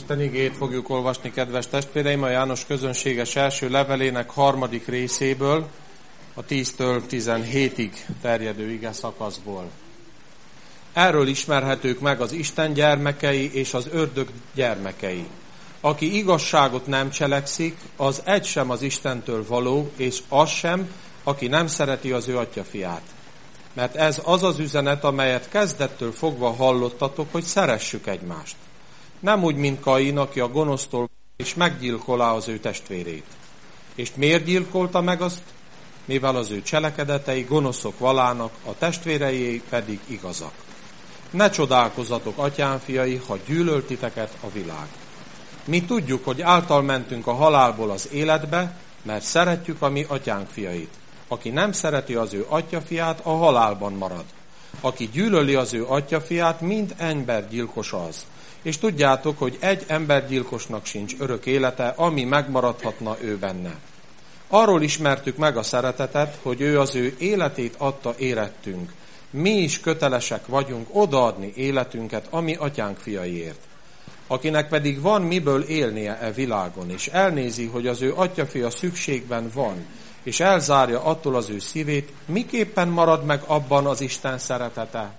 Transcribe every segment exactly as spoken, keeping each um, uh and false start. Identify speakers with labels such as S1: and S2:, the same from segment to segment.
S1: Isten igéjét fogjuk olvasni, kedves testvéreim, a János közönséges első levelének harmadik részéből, a tíztől tizenhétig terjedő ige szakaszból. Erről ismerhetők meg az Isten gyermekei és az ördög gyermekei. Aki igazságot nem cselekszik, az egy sem az Istentől való, és az sem, aki nem szereti az ő atyafiát. Mert ez az az üzenet, amelyet kezdettől fogva hallottatok, hogy szeressük egymást. Nem úgy, mint Kain, aki a gonosztól és meggyilkolá az ő testvérét. És miért gyilkolta meg azt? Mivel az ő cselekedetei gonoszok valának, a testvérei pedig igazak. Ne csodálkozzatok, atyám fiai, ha gyűlöl titeket a világ. Mi tudjuk, hogy által mentünk a halálból az életbe, mert szeretjük a mi atyánk fiait. Aki nem szereti az ő atyafiát, a halálban marad. Aki gyűlöli az ő atyafiát, mind embergyilkos az. És tudjátok, hogy egy embergyilkosnak sincs örök élete, ami megmaradhatna ő benne. Arról ismertük meg a szeretetet, hogy ő az ő életét adta érettünk. Mi is kötelesek vagyunk odaadni életünket a mi atyánk fiaiért. Akinek pedig van miből élnie e világon, és elnézi, hogy az ő atyafia szükségben van, és elzárja attól az ő szívét, miképpen marad meg abban az Isten szeretete?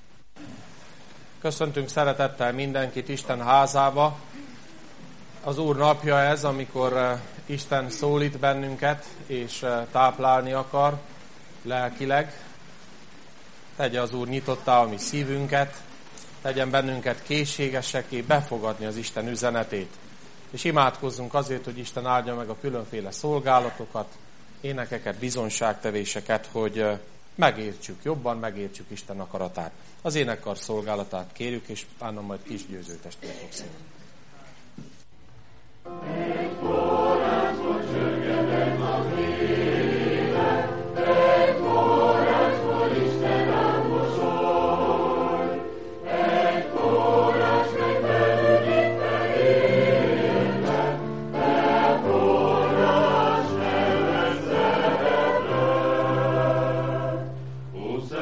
S1: Köszöntünk szeretettel mindenkit Isten házába. Az Úr napja ez, amikor Isten szólít bennünket, és táplálni akar lelkileg. Tegye az Úr nyitottá a mi szívünket, tegyen bennünket készségesekké befogadni az Isten üzenetét. És imádkozzunk azért, hogy Isten áldja meg a különféle szolgálatokat, énekeket, bizonyságtevéseket, hogy megértsük, jobban megértsük Isten akaratát. Az énekkar szolgálatát kérjük, és utána majd kis Győző testvér fog szólni.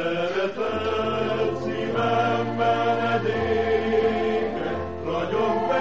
S2: Ragyog be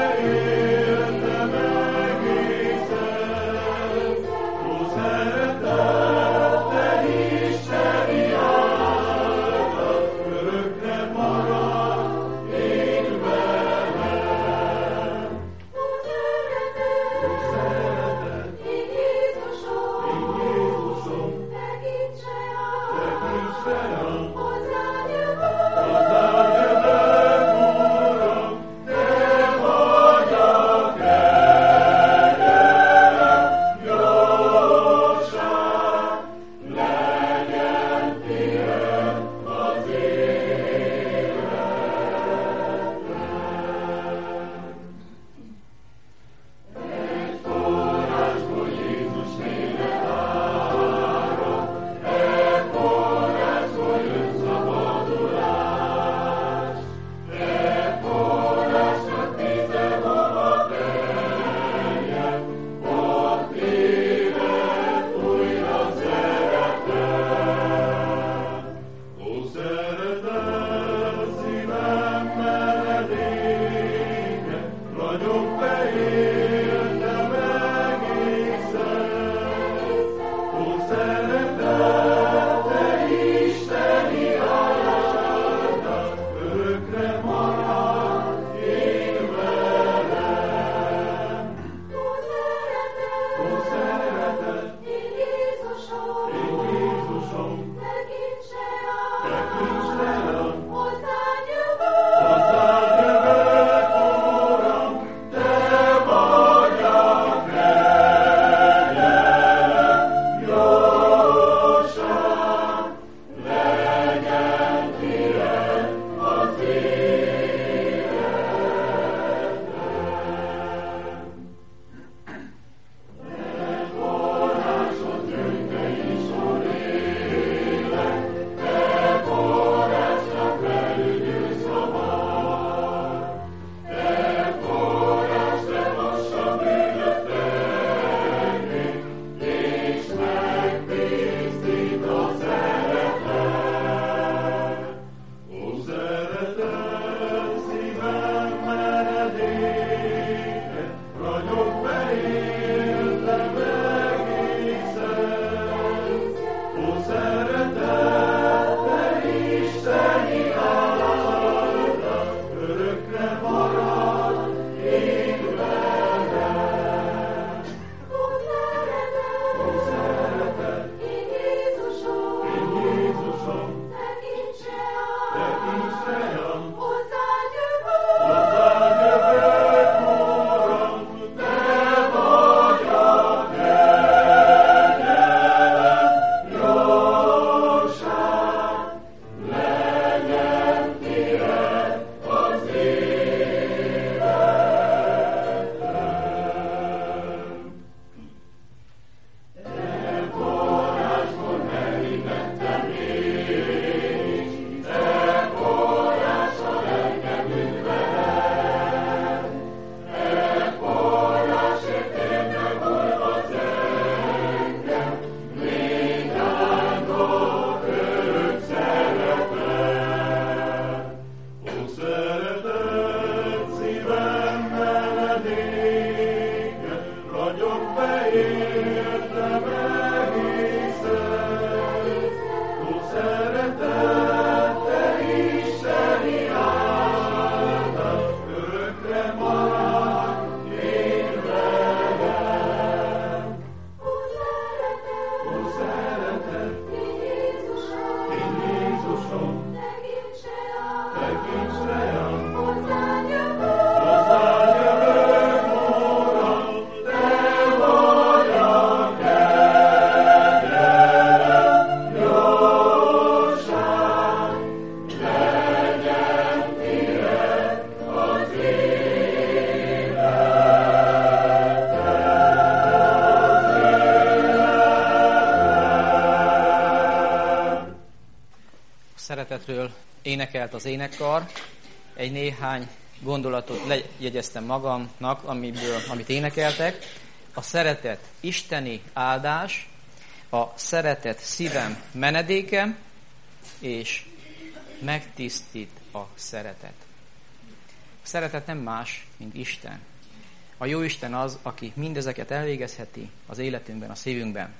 S2: szeretetről énekelt az énekkar. Egy néhány gondolatot lejegyeztem magamnak, amiből, amit énekeltek. A szeretet isteni áldás, a szeretet szívem menedéke, és megtisztít a szeretet. A szeretet nem más, mint Isten. A jó Isten az, aki mindezeket elvégezheti az életünkben, a szívünkben.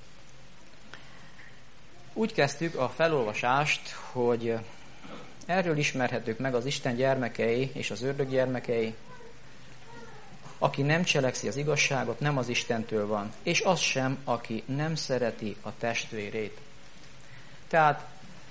S2: Úgy kezdtük a felolvasást, hogy erről ismerhetők meg az Isten gyermekei és az ördög gyermekei. Aki nem cselekszi az igazságot, nem az Istentől van, és az sem, aki nem szereti a testvérét. Tehát,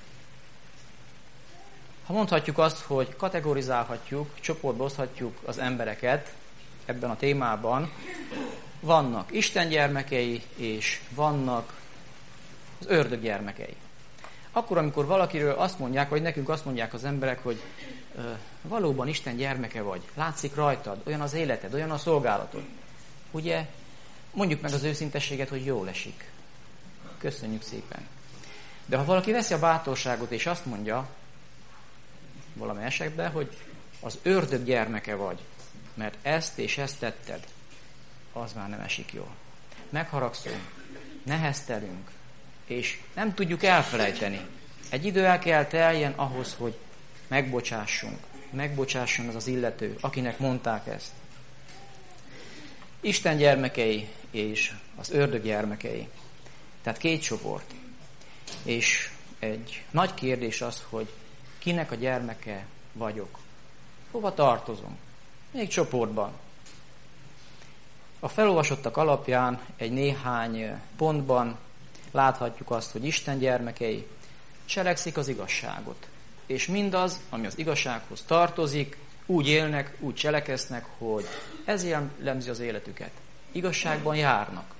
S2: ha mondhatjuk azt, hogy kategorizálhatjuk, csoportba oszthatjuk az embereket ebben a témában, vannak Isten gyermekei, és vannak az ördög gyermekei. Akkor, amikor valakiről azt mondják, vagy nekünk azt mondják az emberek, hogy ö, valóban Isten gyermeke vagy, látszik rajtad, olyan az életed, olyan a szolgálatod. Ugye, mondjuk meg az őszintességet, hogy jól esik. Köszönjük szépen. De ha valaki veszi a bátorságot, és azt mondja, valami esetben, hogy az ördög gyermeke vagy, mert ezt és ezt tetted, az már nem esik jól. Megharagszunk, neheztelünk, és nem tudjuk elfelejteni. Egy idő el kell teljen ahhoz, hogy megbocsássunk. Megbocsásson az az illető, akinek mondták ezt. Isten gyermekei és az ördög gyermekei. Tehát két csoport. És egy nagy kérdés az, hogy kinek a gyermeke vagyok. Hova tartozom? Még csoportban. A felolvasottak alapján egy néhány pontban láthatjuk azt, hogy Isten gyermekei cselekszik az igazságot. És mindaz, ami az igazsághoz tartozik, úgy élnek, úgy cselekeznek, hogy ez jellemzi az életüket. Igazságban járnak.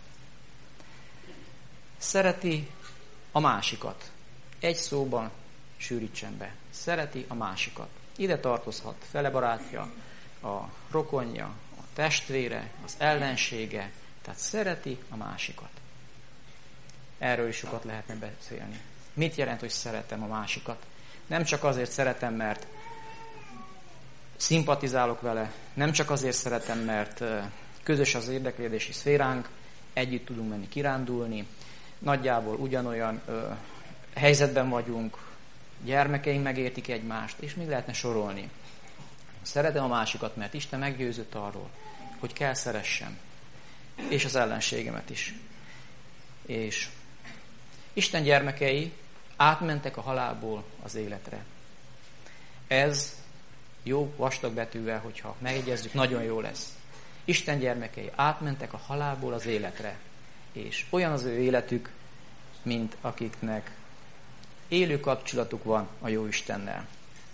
S2: Szereti a másikat. Egy szóban sűrítsen be. Szereti a másikat. Ide tartozhat fele barátja, a rokonja, a testvére, az ellensége. Tehát szereti a másikat. Erről is sokat lehetne beszélni. Mit jelent, hogy szeretem a másikat? Nem csak azért szeretem, mert szimpatizálok vele, nem csak azért szeretem, mert közös az érdeklődési szféránk, együtt tudunk menni kirándulni, nagyjából ugyanolyan ö, helyzetben vagyunk, gyermekeink megértik egymást, és még lehetne sorolni. Szeretem a másikat, mert Isten meggyőzött arról, hogy kell szeressem, és az ellenségemet is. És Isten gyermekei átmentek a halálból az életre. Ez jó vastag betűvel, hogyha megegyezzük, nagyon jó lesz. Isten gyermekei átmentek a halálból az életre, és olyan az ő életük, mint akiknek élő kapcsolatuk van a jó Istennel.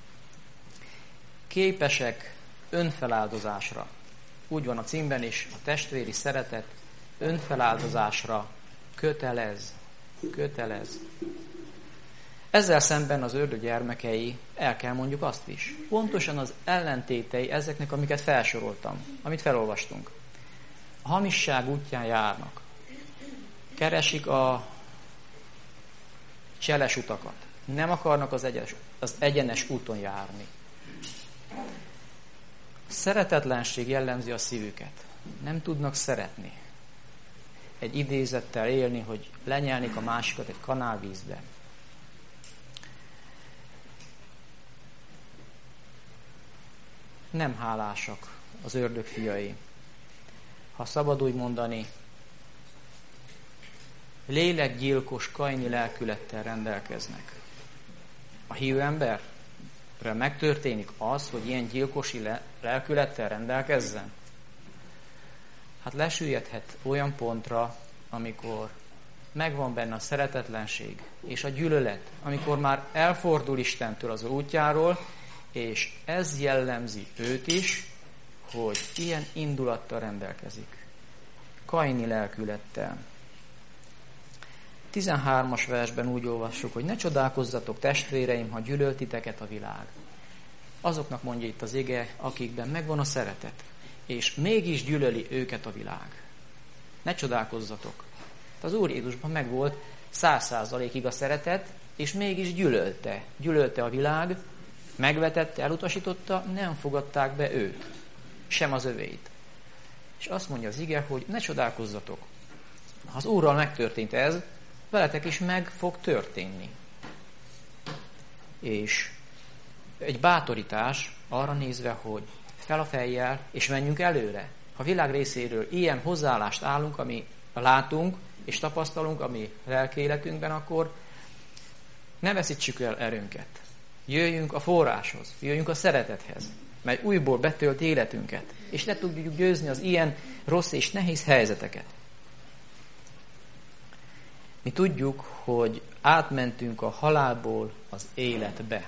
S2: Képesek önfeláldozásra. Úgy van a címben is, a testvéri szeretet önfeláldozásra kötelez. Kötelez. Ezzel szemben az ördög gyermekei, el kell mondjuk azt is, pontosan az ellentétei ezeknek, amiket felsoroltam, amit felolvastunk. A hamisság útján járnak. Keresik a cseles utakat. Nem akarnak az egyenes, az egyenes úton járni. Szeretetlenség jellemzi a szívüket. Nem tudnak szeretni. Egy idézettel élni, hogy lenyelnik a másikat egy kanálvízbe. Nem hálásak az ördög fiai. Ha szabad úgy mondani, lélekgyilkos kaini lelkülettel rendelkeznek. A hívő emberre megtörténik az, hogy ilyen gyilkosi lelkülettel rendelkezzen? Hát lesüllyedhet olyan pontra, amikor megvan benne a szeretetlenség és a gyűlölet, amikor már elfordul Istentől az útjáról, és ez jellemzi őt is, hogy ilyen indulattal rendelkezik. Kaini lelkülettel. tizenhármas versben úgy olvassuk, hogy ne csodálkozzatok, testvéreim, ha gyűlöl titeket a világ. Azoknak mondja itt az ige, akikben megvan a szeretet, és mégis gyűlöli őket a világ. Ne csodálkozzatok. Az Úr Jézusban megvolt száz százalékig a szeretet, és mégis gyűlölte. Gyűlölte a világ, megvetette, elutasította, nem fogadták be őt, sem az övéit. És azt mondja az ige, hogy ne csodálkozzatok. Ha az Úrral megtörtént ez, veletek is meg fog történni. És egy bátorítás arra nézve, hogy fel a fejjel, és menjünk előre. Ha a világ részéről ilyen hozzáállást állunk, ami látunk, és tapasztalunk, ami lelki életünkben, akkor ne veszítsük el erőnket. Jöjjünk a forráshoz, jöjjünk a szeretethez, mely újból betölt életünket, és le tudjuk győzni az ilyen rossz és nehéz helyzeteket. Mi tudjuk, hogy átmentünk a halálból az életbe.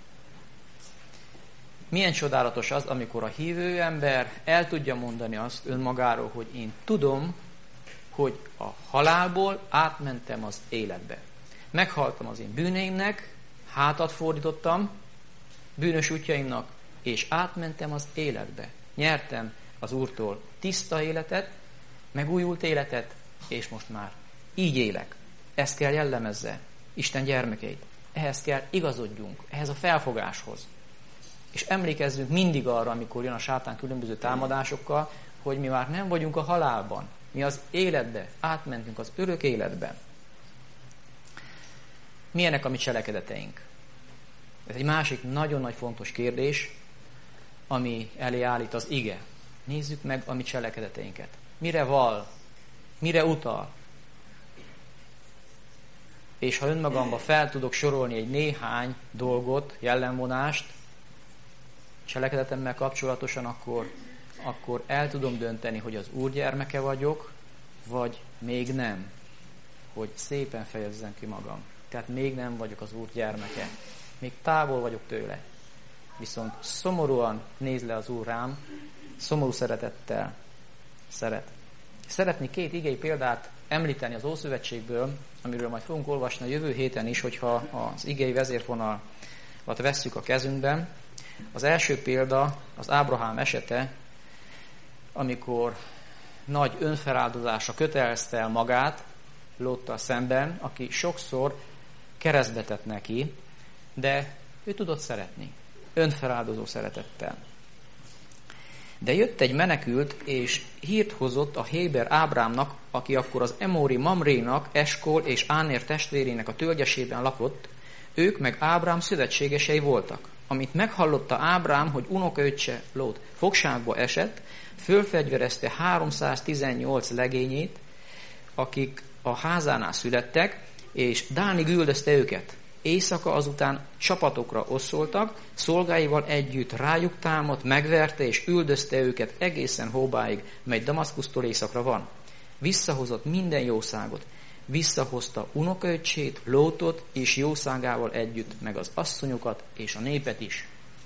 S2: Milyen csodálatos az, amikor a hívő ember el tudja mondani azt önmagáról, hogy én tudom, hogy a halálból átmentem az életbe. Meghaltam az én bűneimnek, hátat fordítottam bűnös útjaimnak, és átmentem az életbe. Nyertem az Úrtól tiszta életet, megújult életet, és most már így élek. Ezt kell jellemezze Isten gyermekeit. Ehhez kell igazodjunk, ehhez a felfogáshoz. És emlékezzünk mindig arra, amikor jön a sátán különböző támadásokkal, hogy mi már nem vagyunk a halálban. Mi az életbe, átmentünk az örök életbe. Milyenek a mi cselekedeteink? Ez egy másik nagyon nagy fontos kérdés, ami elé állít az ige. Nézzük meg a mi cselekedeteinket. Mire val? Mire utal? És ha önmagamba fel tudok sorolni egy néhány dolgot, jellemvonást, cselekedetemmel kapcsolatosan, akkor, akkor el tudom dönteni, hogy az Úr gyermeke vagyok, vagy még nem. Hogy szépen fejezzem ki magam. Tehát még nem vagyok az Úr gyermeke. Még távol vagyok tőle. Viszont szomorúan néz le az Úr rám, szomorú szeretettel szeret. Szeretnék két igei példát említeni az Ószövetségből, amiről majd fogunk olvasni a jövő héten is, hogyha az igei vezérfonalat vesszük a kezünkben. Az első példa az Ábrahám esete, amikor nagy önfeláldozásra kötelezte el magát Lóttal szemben, aki sokszor keresztbe tett neki, de ő tudott szeretni, önfeláldozó szeretettel. De jött egy menekült, és hírt hozott a héber Ábrámnak, aki akkor az emóri Mamrénak, Eskol és Ánér testvérének a tölgyesében lakott, ők meg Ábrám szövetségesei voltak. Amint meghallotta Ábrám, hogy unokaöccse Lót fogságba esett, fölfegyverezte háromszáztizennyolc legényét, akik a házánál születtek, és Dánig üldözte őket. Éjszaka azután csapatokra oszoltak, szolgáival együtt rájuk támadt, megverte és üldözte őket egészen Hóbáig, mely Damaszkusztól északra van. Visszahozott minden jószágot. Visszahozta unokaöccsét, Lótot és jószágával együtt, meg az asszonyokat és a népet is.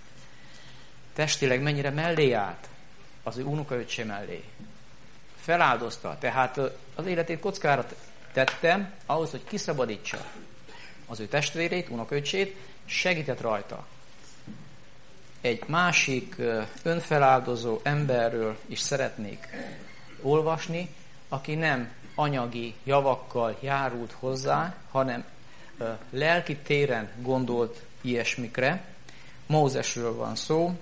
S2: Testileg mennyire mellé állt az ő unokaöccse mellé. Feláldozta, tehát az életét kockára tette ahhoz, hogy kiszabadítsa az ő testvérét, unokaöccsét, segített rajta. Egy másik önfeláldozó emberről is szeretnék olvasni, aki nem anyagi javakkal járult hozzá, hanem ö, lelki téren gondolt ilyesmikre. Mózesről van szó,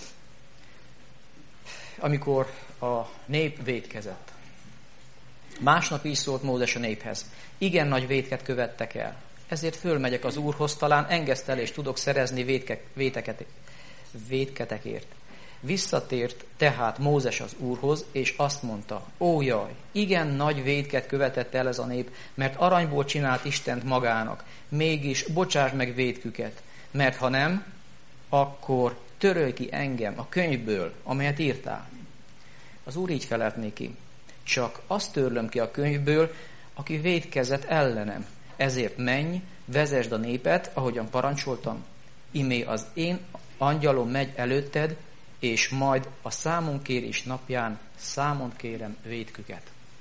S2: amikor a nép vétkezett. Másnap így szólt Mózes a néphez. Igen nagy vétket követtek el. Ezért fölmegyek az Úrhoz, talán engesztelést tudok szerezni vétke, véteket, vétketekért. Visszatért tehát Mózes az Úrhoz, és azt mondta, ó jaj, igen nagy vétket követett el ez a nép, mert aranyból csinált Istent magának, mégis bocsáss meg vétküket, mert ha nem, akkor törölj ki engem a könyvből, amelyet írtál. Az Úr így felelt néki, csak azt törlöm ki a könyvből, aki vétkezett ellenem. Ezért menj, vezesd a népet, ahogyan parancsoltam. Imé az én angyalom megy előtted, és majd a számonkérés napján számon kérem vétküket.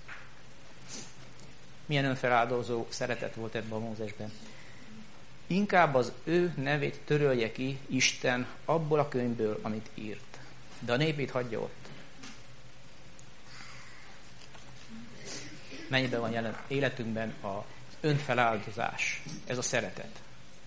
S2: Milyen önfeláldozó szeretet volt ebben a Mózesben. Inkább az ő nevét törölje ki Isten abból a könyvből, amit írt. De a népét hagyja ott. Mennyiben van jelen életünkben az önfeláldozás, ez a szeretet.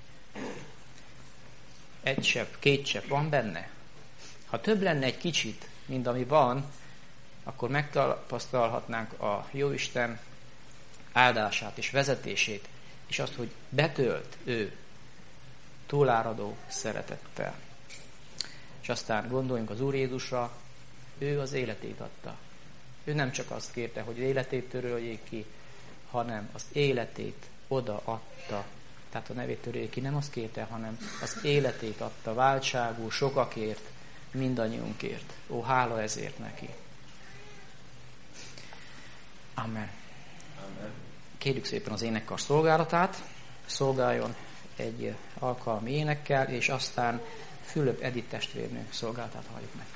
S2: Egy csepp, két csepp van benne. Ha több lenne egy kicsit, mint ami van, akkor megtapasztalhatnánk a Jóisten áldását és vezetését, és azt, hogy betölt ő túláradó szeretettel. És aztán gondoljunk az Úr Jézusra, ő az életét adta. Ő nem csak azt kérte, hogy életét töröljék ki, hanem az életét odaadta. Tehát a nevét töröljék ki, nem azt kérte, hanem az életét adta váltságú sokakért, mindannyiunkért. Ó, hála ezért neki. Amen. Amen. Kérjük szépen az énekkar szolgálatát, szolgáljon egy alkalmi énekkel, és aztán Fülöp Edith testvérnő szolgálatát halljuk meg.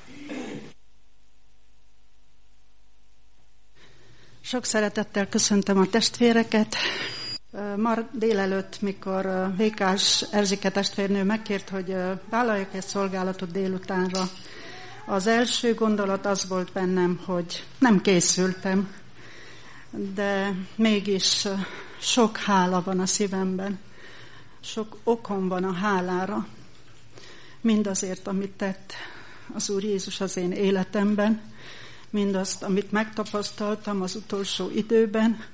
S3: Sok szeretettel köszöntöm a testvéreket. Ma délelőtt, mikor Vékás Erzsike testvérnő megkért, hogy vállaljak egy szolgálatot délutánra, az első gondolat az volt bennem, hogy nem készültem, de mégis sok hála van a szívemben, sok okom van a hálára, mindazért, amit tett az Úr Jézus az én életemben, mindazt, amit megtapasztaltam az utolsó időben.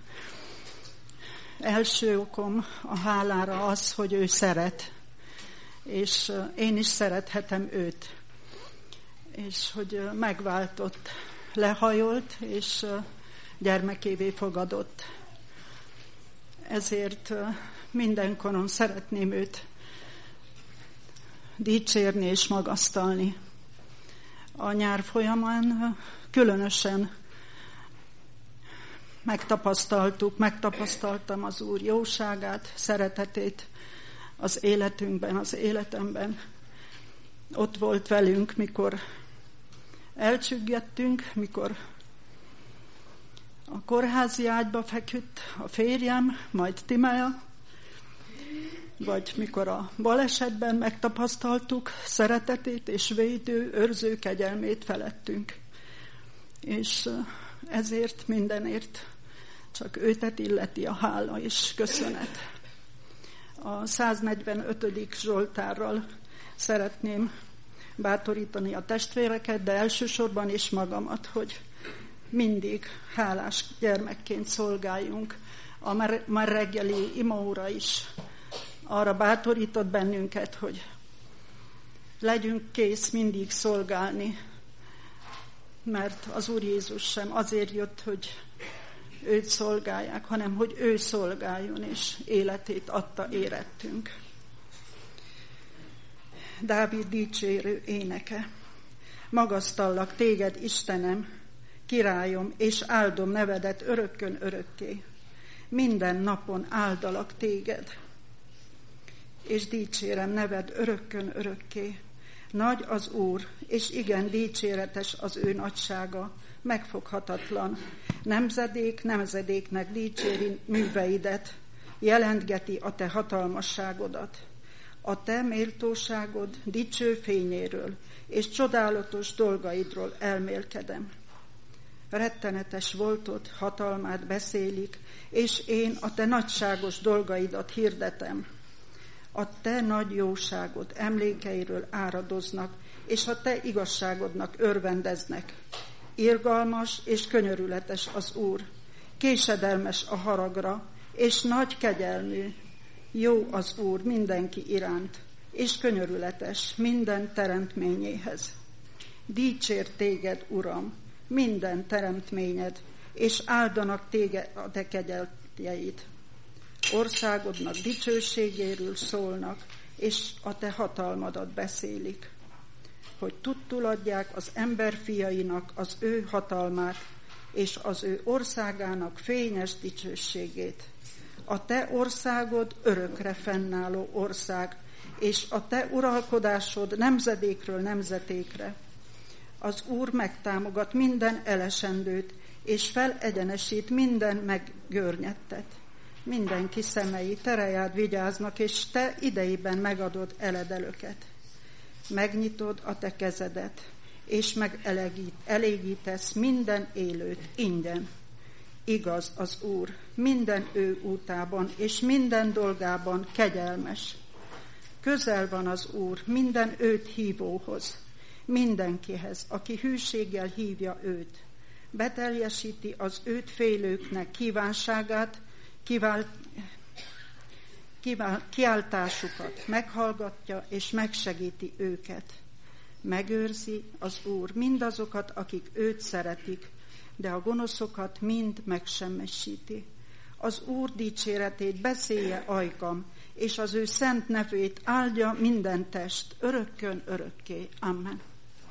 S3: Első okom a hálára az, hogy ő szeret, és én is szerethetem őt, és hogy megváltott, lehajolt, és gyermekévé fogadott. Ezért mindenkoron szeretném őt dicsérni és magasztalni. A nyár folyamán különösen megtapasztaltuk, megtapasztaltam az Úr jóságát, szeretetét az életünkben, az életemben. Ott volt velünk, mikor elcsüggettünk, mikor a kórházi ágyba feküdt a férjem, majd Timea, vagy mikor a balesetben megtapasztaltuk szeretetét és védő, őrző kegyelmét felettünk. És ezért mindenért csak őtet illeti a hála és köszönet. A száznegyvenötödik Zsoltárral szeretném bátorítani a testvéreket, de elsősorban is magamat, hogy mindig hálás gyermekként szolgáljunk. A már reggeli imaóra is arra bátorított bennünket, hogy legyünk kész mindig szolgálni, mert az Úr Jézus sem azért jött, hogy őt szolgálják, hanem hogy ő szolgáljon, és életét adta érettünk. Dávid dicsérő éneke. Magasztallak téged, Istenem, királyom, és áldom nevedet örökkön örökké. Minden napon áldalak téged, és dicsérem neved örökkön örökké. Nagy az Úr, és igen dicséretes az ő nagysága, megfoghatatlan. Nemzedék nemzedéknek dicséri műveidet, jelentgeti a te hatalmasságodat. A te méltóságod dicső fényéről és csodálatos dolgaidról elmélkedem. Rettenetes voltod, hatalmát beszélik, és én a te nagyságos dolgaidat hirdetem. A te nagy jóságod emlékeiről áradoznak, és a te igazságodnak örvendeznek. Irgalmas és könyörületes az Úr, késedelmes a haragra, és nagy kegyelmű. Jó az Úr mindenki iránt, és könyörületes minden teremtményéhez. Dicsér téged, Uram, minden teremtményed, és áldanak téged a te kegyeltjeid. Országodnak dicsőségéről szólnak, és a te hatalmadat beszélik, hogy tudtul adják az ember fiainak az ő hatalmát, és az ő országának fényes dicsőségét. A te országod örökre fennálló ország, és a te uralkodásod nemzedékről nemzetékre. Az Úr megtámogat minden elesendőt, és felegyenesít minden meggörnyedtet. Mindenki szemei terejád vigyáznak, és te idejében megadod eledelőket. Megnyitod a te kezedet, és megelégítesz minden élőt ingyen. igaz az Úr, minden ő útában és minden dolgában kegyelmes. Közel van az Úr minden őt hívóhoz, mindenkihez, aki hűséggel hívja őt. Beteljesíti az őt félőknek kívánságát, kivál, kivál, kiáltásukat, meghallgatja és megsegíti őket. Megőrzi az Úr mindazokat, akik őt szeretik, de a gonoszokat mind megsemmisíti. Az Úr dicséretét beszélje ajkam, és az ő szent nevét áldja minden test, örökkön örökké. Amen.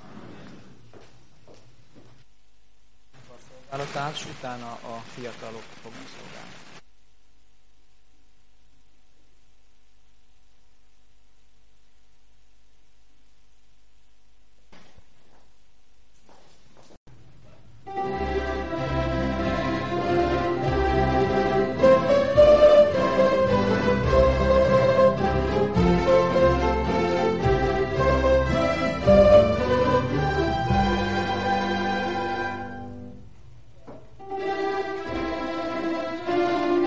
S2: Szolgálatát, és utána a fiatalok fognak szolgálni.
S4: Thank you.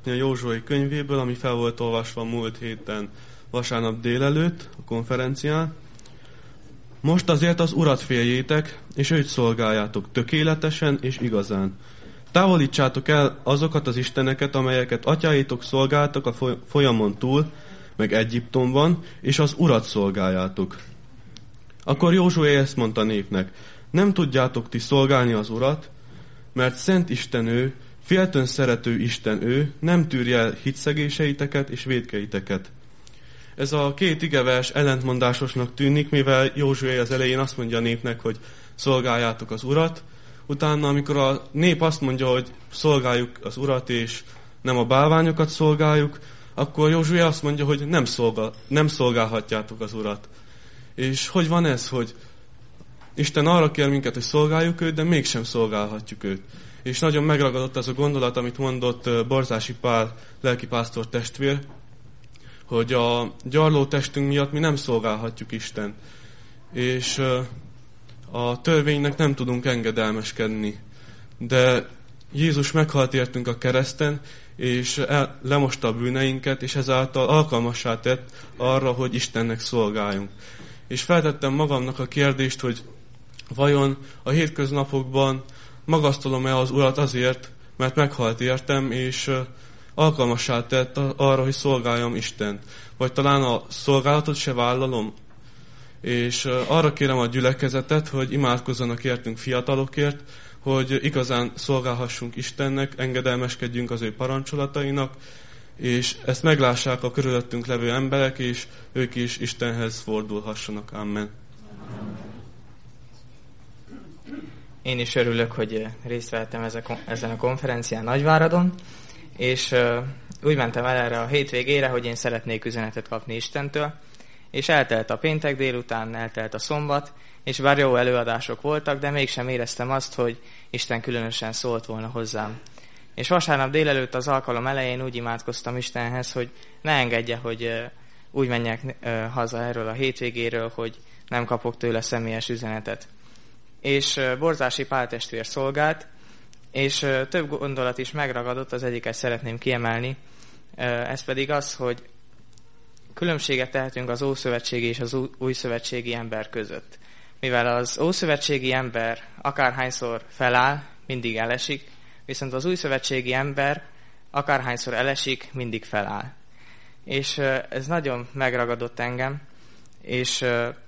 S4: a Józsué könyvéből, ami fel volt olvasva múlt héten vasárnap délelőtt a konferencián. Most azért az Urat féljétek, és őt szolgáljátok tökéletesen és igazán. Távolítsátok el azokat az isteneket, amelyeket atyáitok szolgáltak a folyamon túl, meg Egyiptomban, és az Urat szolgáljátok. Akkor Józsué ezt mondta népnek: nem tudjátok ti szolgálni az Urat, mert szent Isten ő, féltön szerető Isten ő, nem tűrje el hitszegéseiteket és vétkeiteket. Ez a két igevers ellentmondásosnak tűnik, mivel Józsué az elején azt mondja a népnek, hogy szolgáljátok az Urat, utána, amikor a nép azt mondja, hogy szolgáljuk az Urat, és nem a bálványokat szolgáljuk, akkor Józsué azt mondja, hogy nem, szolgál, nem szolgálhatjátok az Urat. És hogy van ez, hogy Isten arra kér minket, hogy szolgáljuk őt, de mégsem szolgálhatjuk őt. És nagyon megragadott ez a gondolat, amit mondott Barzási Pál lelkipásztor testvér, hogy a gyarló testünk miatt mi nem szolgálhatjuk Istent. És a törvénynek nem tudunk engedelmeskedni. De Jézus meghalt értünk a kereszten, és el, lemosta a bűneinket, és ezáltal alkalmassá tett arra, hogy Istennek szolgáljunk. És feltettem magamnak a kérdést, hogy vajon a hétköznapokban magasztalom-e az Urat azért, mert meghalt értem, és alkalmassá tett arra, hogy szolgáljam Istent. Vagy talán a szolgálatot se vállalom. És arra kérem a gyülekezetet, hogy imádkozzanak értünk fiatalokért, hogy igazán szolgálhassunk Istennek, engedelmeskedjünk az ő parancsolatainak, és ezt meglássák a körülöttünk levő emberek, és ők is Istenhez fordulhassanak. Amen.
S2: Én is örülök, hogy részt vettem ezen a konferencián Nagyváradon, és úgy mentem el erre a hétvégére, hogy én szeretnék üzenetet kapni Istentől, és eltelt a péntek délután, eltelt a szombat, és bár jó előadások voltak, de mégsem éreztem azt, hogy Isten különösen szólt volna hozzám. És vasárnap délelőtt az alkalom elején úgy imádkoztam Istenhez, hogy ne engedje, hogy úgy menjek haza erről a hétvégéről, hogy nem kapok tőle személyes üzenetet. És Borzási Pál testvér szolgált, és több gondolat is megragadott, az egyiket szeretném kiemelni, ez pedig az, hogy különbséget tehetünk az ószövetségi és az újszövetségi ember között. Mivel az ószövetségi ember akárhányszor feláll, mindig elesik, viszont az újszövetségi ember akárhányszor elesik, mindig feláll. És ez nagyon megragadott engem, és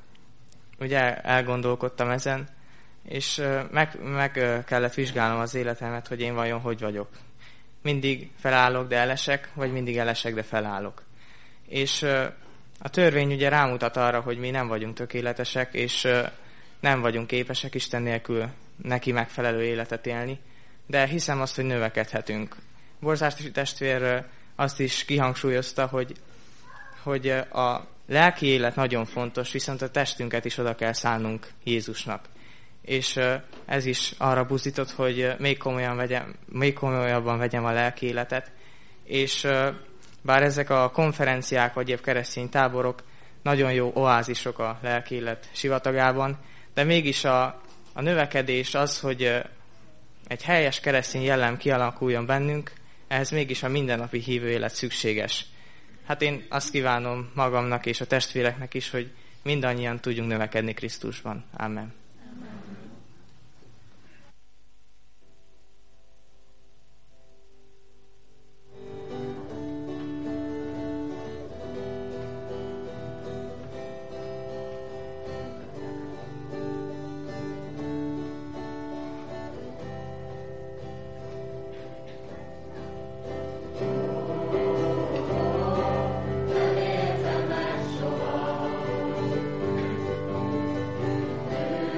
S2: ugye elgondolkodtam ezen, és meg, meg kellett vizsgálnom az életemet, hogy én vajon hogy vagyok. Mindig felállok, de elesek, vagy mindig elesek, de felállok. És a törvény ugye rámutat arra, hogy mi nem vagyunk tökéletesek, és nem vagyunk képesek Isten nélkül neki megfelelő életet élni, de hiszem azt, hogy növekedhetünk. Borzási testvér azt is kihangsúlyozta, hogy, hogy a lelki élet nagyon fontos, viszont a testünket is oda kell szánnunk Jézusnak. És ez is arra buzdított, hogy még, komolyan vegyem, még komolyabban vegyem a lelki életet, és bár ezek a konferenciák vagy épp keresztény táborok nagyon jó oázisok a lelki élet sivatagában, de mégis a, a növekedés az, hogy egy helyes keresztény jellem kialakuljon bennünk, ehhez mégis a mindennapi hívő élet szükséges. Hát én azt kívánom magamnak és a testvéreknek is, hogy mindannyian tudjunk növekedni Krisztusban. Amen.
S5: Soha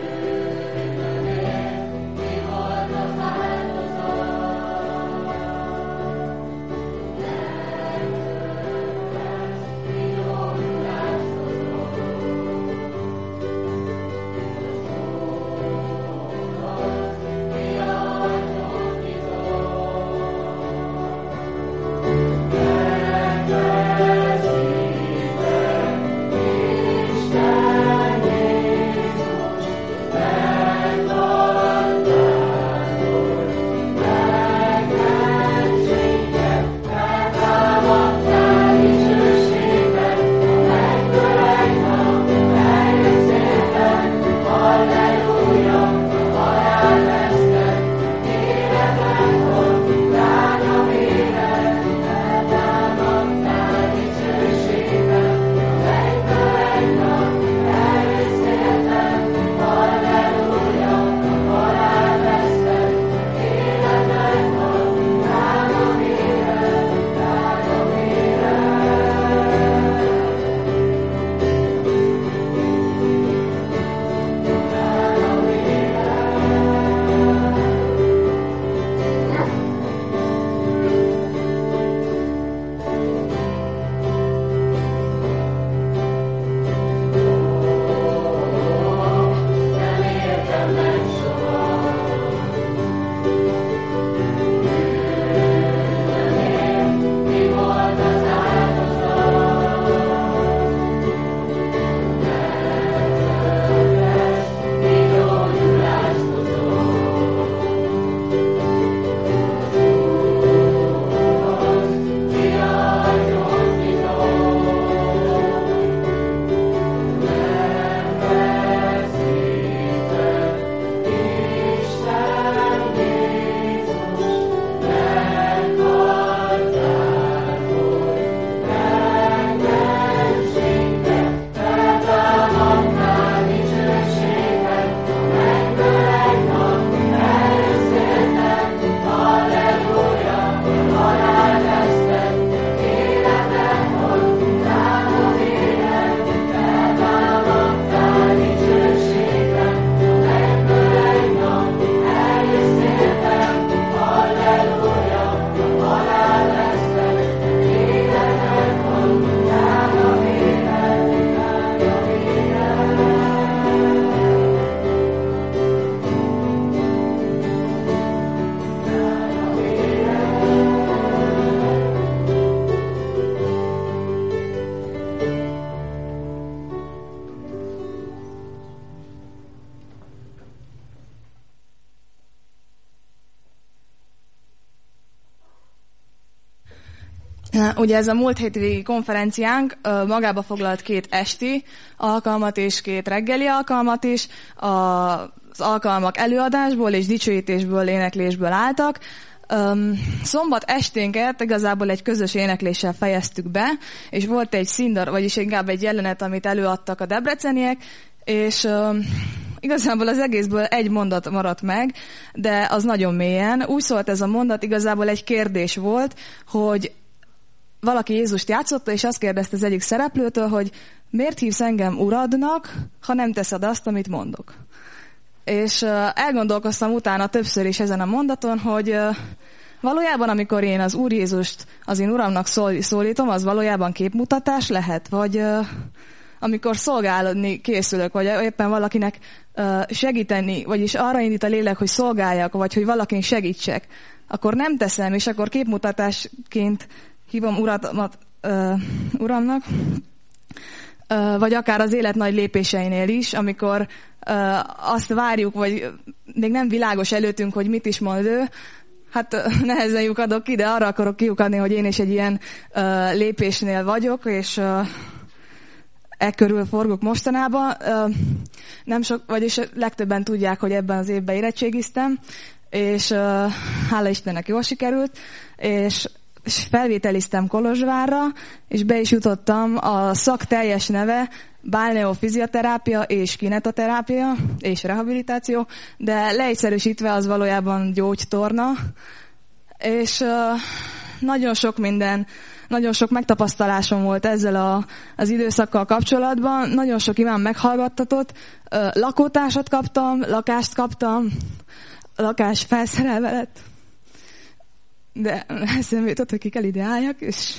S5: Ugye ez a múlt hétvégi konferenciánk magába foglalt két esti alkalmat és két reggeli alkalmat is. Az alkalmak előadásból és dicsőítésből, éneklésből álltak. Szombat esténket igazából egy közös énekléssel fejeztük be, és volt egy színdar, vagyis inkább egy jelenet, amit előadtak a debreceniek, és igazából az egészből egy mondat maradt meg, de az nagyon mélyen. Úgy szólt ez a mondat, igazából egy kérdés volt, hogy valaki Jézust játszotta, és azt kérdezte az egyik szereplőtől, hogy miért hívsz engem uradnak, ha nem teszed azt, amit mondok. És elgondolkoztam utána többször is ezen a mondaton, hogy valójában, amikor én az Úr Jézust az én uramnak szól, szólítom, az valójában képmutatás lehet? Vagy amikor szolgálni készülök, vagy éppen valakinek segíteni, vagyis arra indít a lélek, hogy szolgáljak, vagy hogy valakin segítsek, akkor nem teszem, és akkor képmutatásként hívom uramat, uh, uramnak, uh, vagy akár az élet nagy lépéseinél is, amikor uh, azt várjuk, vagy még nem világos előttünk, hogy mit is mond ő, hát uh, nehezen lyukadok ki, de arra akarok kiukadni, hogy én is egy ilyen uh, lépésnél vagyok, és uh, e körül forgok mostanában. Uh, nem sok, vagyis legtöbben tudják, hogy ebben az évben érettségiztem, és uh, hála Istennek jól sikerült, és és felvételiztem Kolozsvárra, és be is jutottam. A szak teljes neve balneofizioterápia és kinetoterápia és rehabilitáció, de leegyszerűsítve az valójában gyógytorna, és uh, nagyon sok minden, nagyon sok megtapasztalásom volt ezzel a, az időszakkal kapcsolatban, nagyon sok imám meghallgattatott, uh, lakótársat kaptam, lakást kaptam, lakás felszerelve lett, de eszembe jutott, hogy ki kell ide álljak, és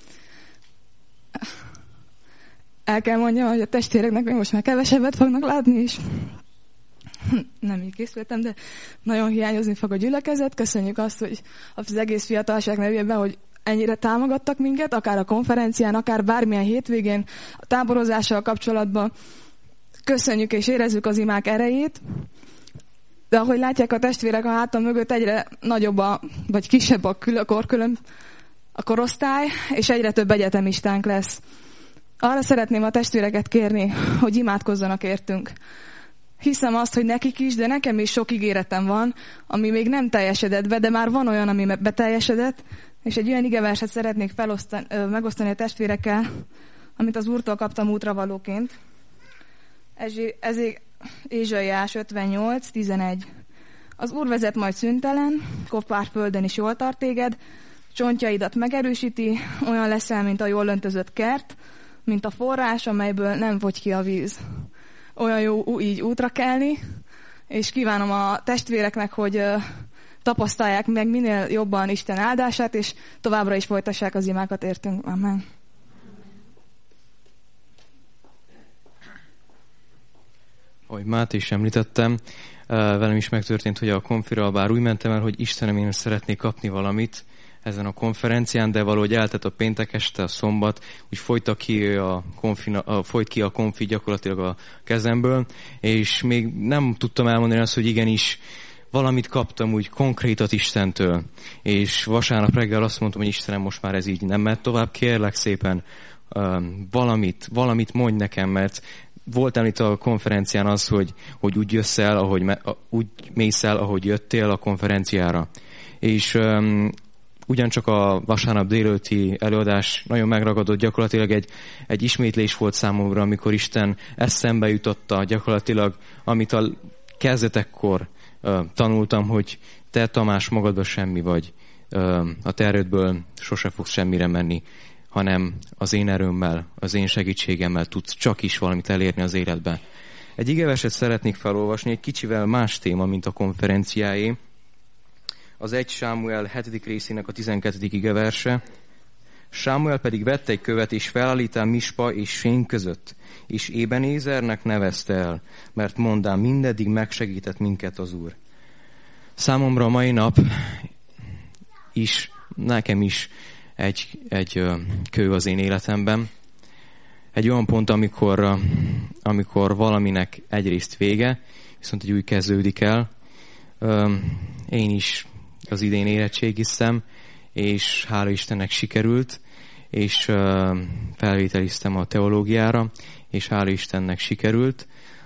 S5: el kell mondjam, hogy a testvéreknek még most már kevesebbet fognak látni is. Nem így készültem, de nagyon hiányozni fog a gyülekezet. Köszönjük azt, hogy az egész fiatalság nevében, hogy ennyire támogattak minket, akár a konferencián, akár bármilyen hétvégén, a táborozással kapcsolatban. Köszönjük és érezzük az imák erejét. De ahogy látják a testvérek a hátam mögött, egyre nagyobb a, vagy kisebb a, kül, a korkülön, a korosztály, és egyre több egyetemistánk lesz. Arra szeretném a testvéreket kérni, hogy imádkozzanak értünk. Hiszem azt, hogy nekik is, de nekem is sok ígéretem van, ami még nem teljesedett be, de már van olyan, ami beteljesedett, és egy olyan igeverset szeretnék felosztani, megosztani a testvérekkel, amit az Úrtól kaptam útravalóként. Ez, ez Ézsaiás ötvennyolc tizenegy. Az Úr vezet majd szüntelen, kopár földön is jól tart téged, csontjaidat megerősíti, olyan leszel, mint a jól öntözött kert, mint a forrás, amelyből nem fogy ki a víz. Olyan jó így útra kelni, és kívánom a testvéreknek, hogy tapasztalják meg minél jobban Isten áldását, és továbbra is folytassák az imákat értünk. Amen.
S6: Ahogy Máté is említettem, velem is megtörtént, hogy a konfira bár úgy mentem el, hogy Istenem, én szeretnék kapni valamit ezen a konferencián, de valahogy eltett a péntek este, a szombat, úgy folyt ki a konfi, a, folyt ki a konfi gyakorlatilag a kezemből, és még nem tudtam elmondani azt, hogy igenis valamit kaptam úgy konkrétat Istentől. És vasárnap reggel azt mondtam, hogy Istenem, most már ez így nem mehet tovább, kérlek szépen valamit, valamit mondj nekem, mert volt említ a konferencián az, hogy, hogy úgy jössz el, ahogy, úgy mész el, ahogy jöttél a konferenciára. És um, ugyancsak a vasárnap délelőtti előadás nagyon megragadott, gyakorlatilag egy, egy ismétlés volt számomra, amikor Isten eszembe jutotta gyakorlatilag, amit a kezdetekkor uh, tanultam, hogy te, Tamás, magadban semmi vagy, uh, a te erődből sose fogsz semmire menni, hanem az én erőmmel, az én segítségemmel tudsz csak is valamit elérni az életben. Egy igeverset szeretnék felolvasni, egy kicsivel más téma, mint a konferenciáé. Az egy Sámuel hetedik részének a tizenkettedik igeverse. Sámuel pedig vette egy követ, és felállítál Mispa és Sén között, és Ébenézernek nevezte el, mert mondám, mindeddig megsegített minket az Úr. Számomra a mai nap is, nekem is egy, egy kő az én életemben. Egy olyan pont, amikor, amikor valaminek egyrészt vége, viszont egy új kezdődik el. Én is az idén érettségiztem, és hála Istennek sikerült, és felvételiztem a teológiára, és hál' Istennek sikerült.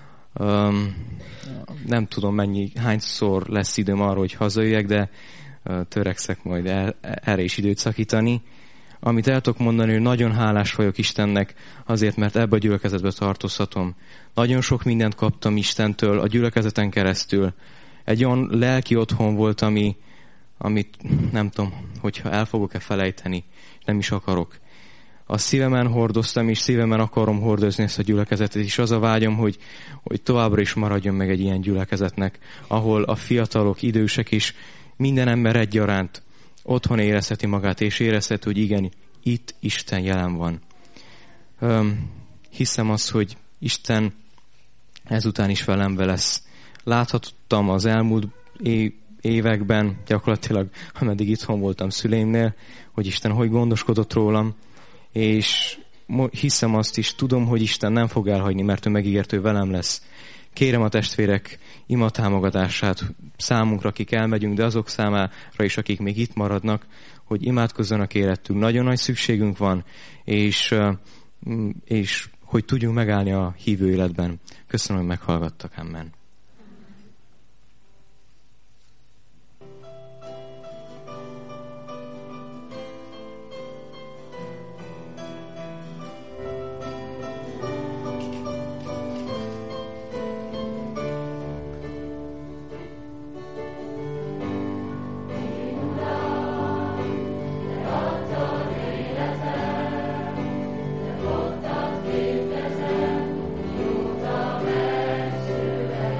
S6: Nem tudom mennyi, hányszor lesz időm arra, hogy hazajöjjek, de törekszek majd erre is időt szakítani. Amit el tudok mondani, hogy nagyon hálás vagyok Istennek azért, mert ebbe a gyülekezetbe tartozhatom. Nagyon sok mindent kaptam Istentől a gyülekezeten keresztül. Egy olyan lelki otthon volt, ami, amit nem tudom, hogyha el fogok-e felejteni, nem is akarok. A szívemen hordoztam, és szívemen akarom hordozni ezt a gyülekezetet, és az a vágyom, hogy, hogy továbbra is maradjon meg egy ilyen gyülekezetnek, ahol a fiatalok, idősek is, minden ember egyaránt otthon érezheti magát, és érezheti, hogy igen, itt Isten jelen van. Öm, hiszem azt, hogy Isten ezután is velem lesz. Láthattam az elmúlt években, gyakorlatilag, ameddig itthon voltam szüleimnél, hogy Isten hogy gondoskodott rólam, és hiszem azt is, tudom, hogy Isten nem fog elhagyni, mert ő megígért, hogy velem lesz. Kérem a testvérek imatámogatását számunkra, akik elmegyünk, de azok számára is, akik még itt maradnak, hogy imádkozzanak érettünk. Nagyon nagy szükségünk van, és, és hogy tudjunk megállni a hívő életben. Köszönöm, hogy meghallgattak. Amen.
S7: Szövet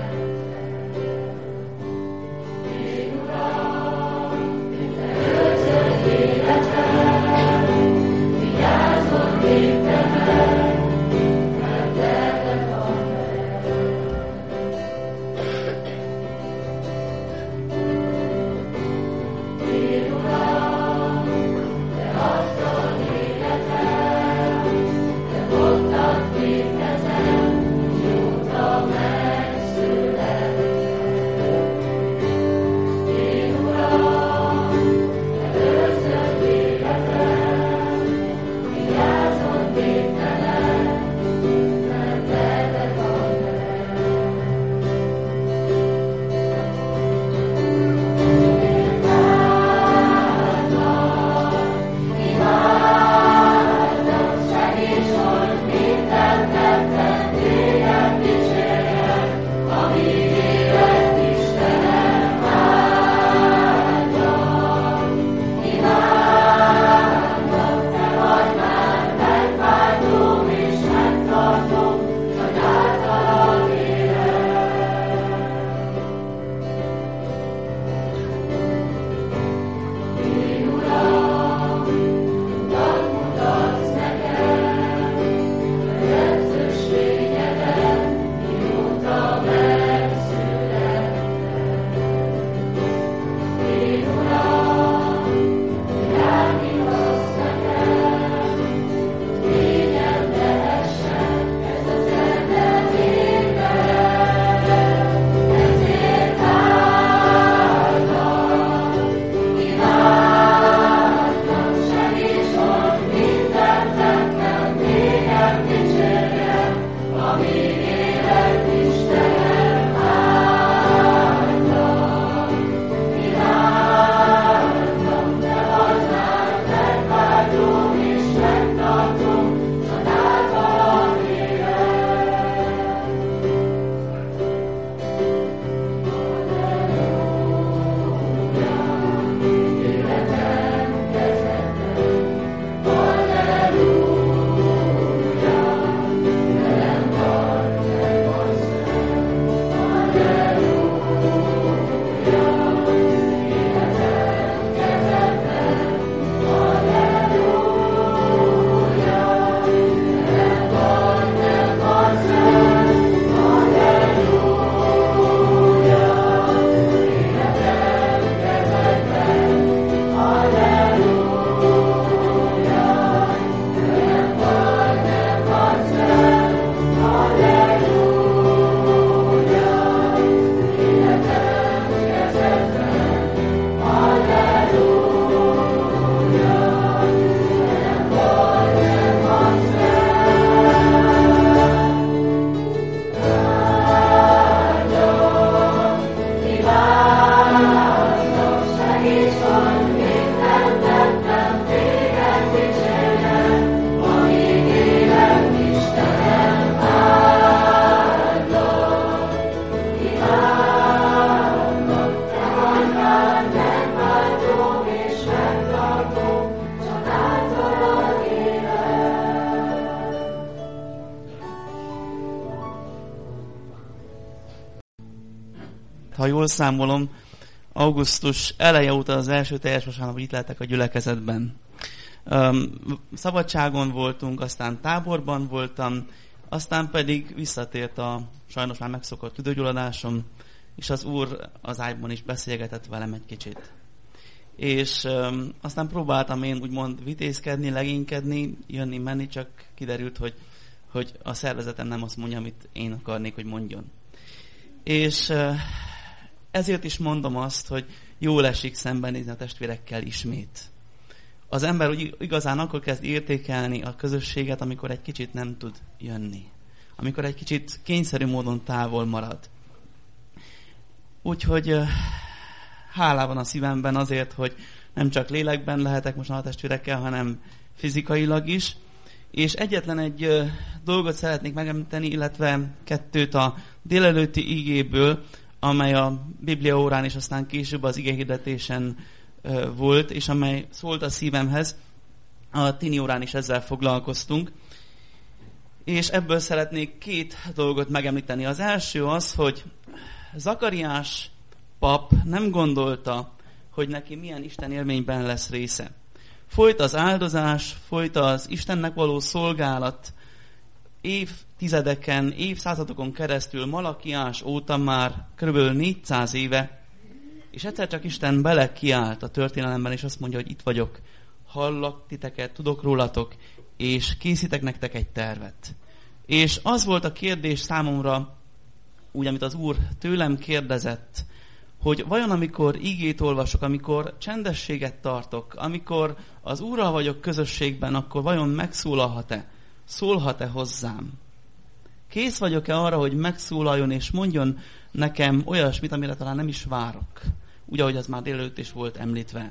S7: ha jól számolom, augusztus eleje óta az első teljes vasárnap, hogy itt lehetek a gyülekezetben. Um, szabadságon voltunk, aztán táborban voltam, aztán pedig visszatért a sajnos már megszokott tüdőgyulladásom, és az Úr az ágyban is beszélgetett velem egy kicsit. És um, aztán próbáltam én úgymond vitézkedni, legénykedni, jönni, menni, csak kiderült, hogy, hogy a szervezetem nem azt mondja, amit én akarnék, hogy mondjon. És uh, ezért is mondom azt, hogy jól esik szembenézni a testvérekkel ismét. Az ember úgy igazán akkor kezd értékelni a közösséget, amikor egy kicsit nem tud jönni. Amikor egy kicsit kényszerű módon távol marad. Úgyhogy uh, hálá van a szívemben azért, hogy nem csak lélekben lehetek most a testvérekkel, hanem fizikailag is. És egyetlen egy uh, dolgot szeretnék megemlíteni, illetve kettőt a délelőtti igéből, amely a Biblia órán és aztán később az igehirdetésen uh, volt, és amely szólt a szívemhez. A tini órán is ezzel foglalkoztunk. És ebből szeretnék két dolgot megemlíteni. Az első az, hogy Zakariás pap nem gondolta, hogy neki milyen Isten élményben lesz része. Folyt az áldozás, folyt az Istennek való szolgálat, évtizedeken, évszázadokon keresztül, Malakiás óta már kb. négyszáz éve, és egyszer csak Isten bele kiállt a történelemben, és azt mondja, hogy itt vagyok, hallak titeket, tudok rólatok, és készítek nektek egy tervet. És az volt a kérdés számomra, úgy, amit az Úr tőlem kérdezett, hogy vajon amikor igét olvasok, amikor csendességet tartok, amikor az Úrral vagyok közösségben, akkor vajon megszólalhat-e? Szólhat-e hozzám? Kész vagyok-e arra, hogy megszólaljon és mondjon nekem olyasmit, amire talán nem is várok? Úgy, ahogy az már délelőtt is volt említve.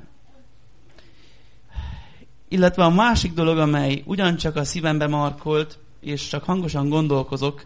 S7: Illetve a másik dolog, amely ugyancsak a szívembe markolt, és csak hangosan gondolkozok,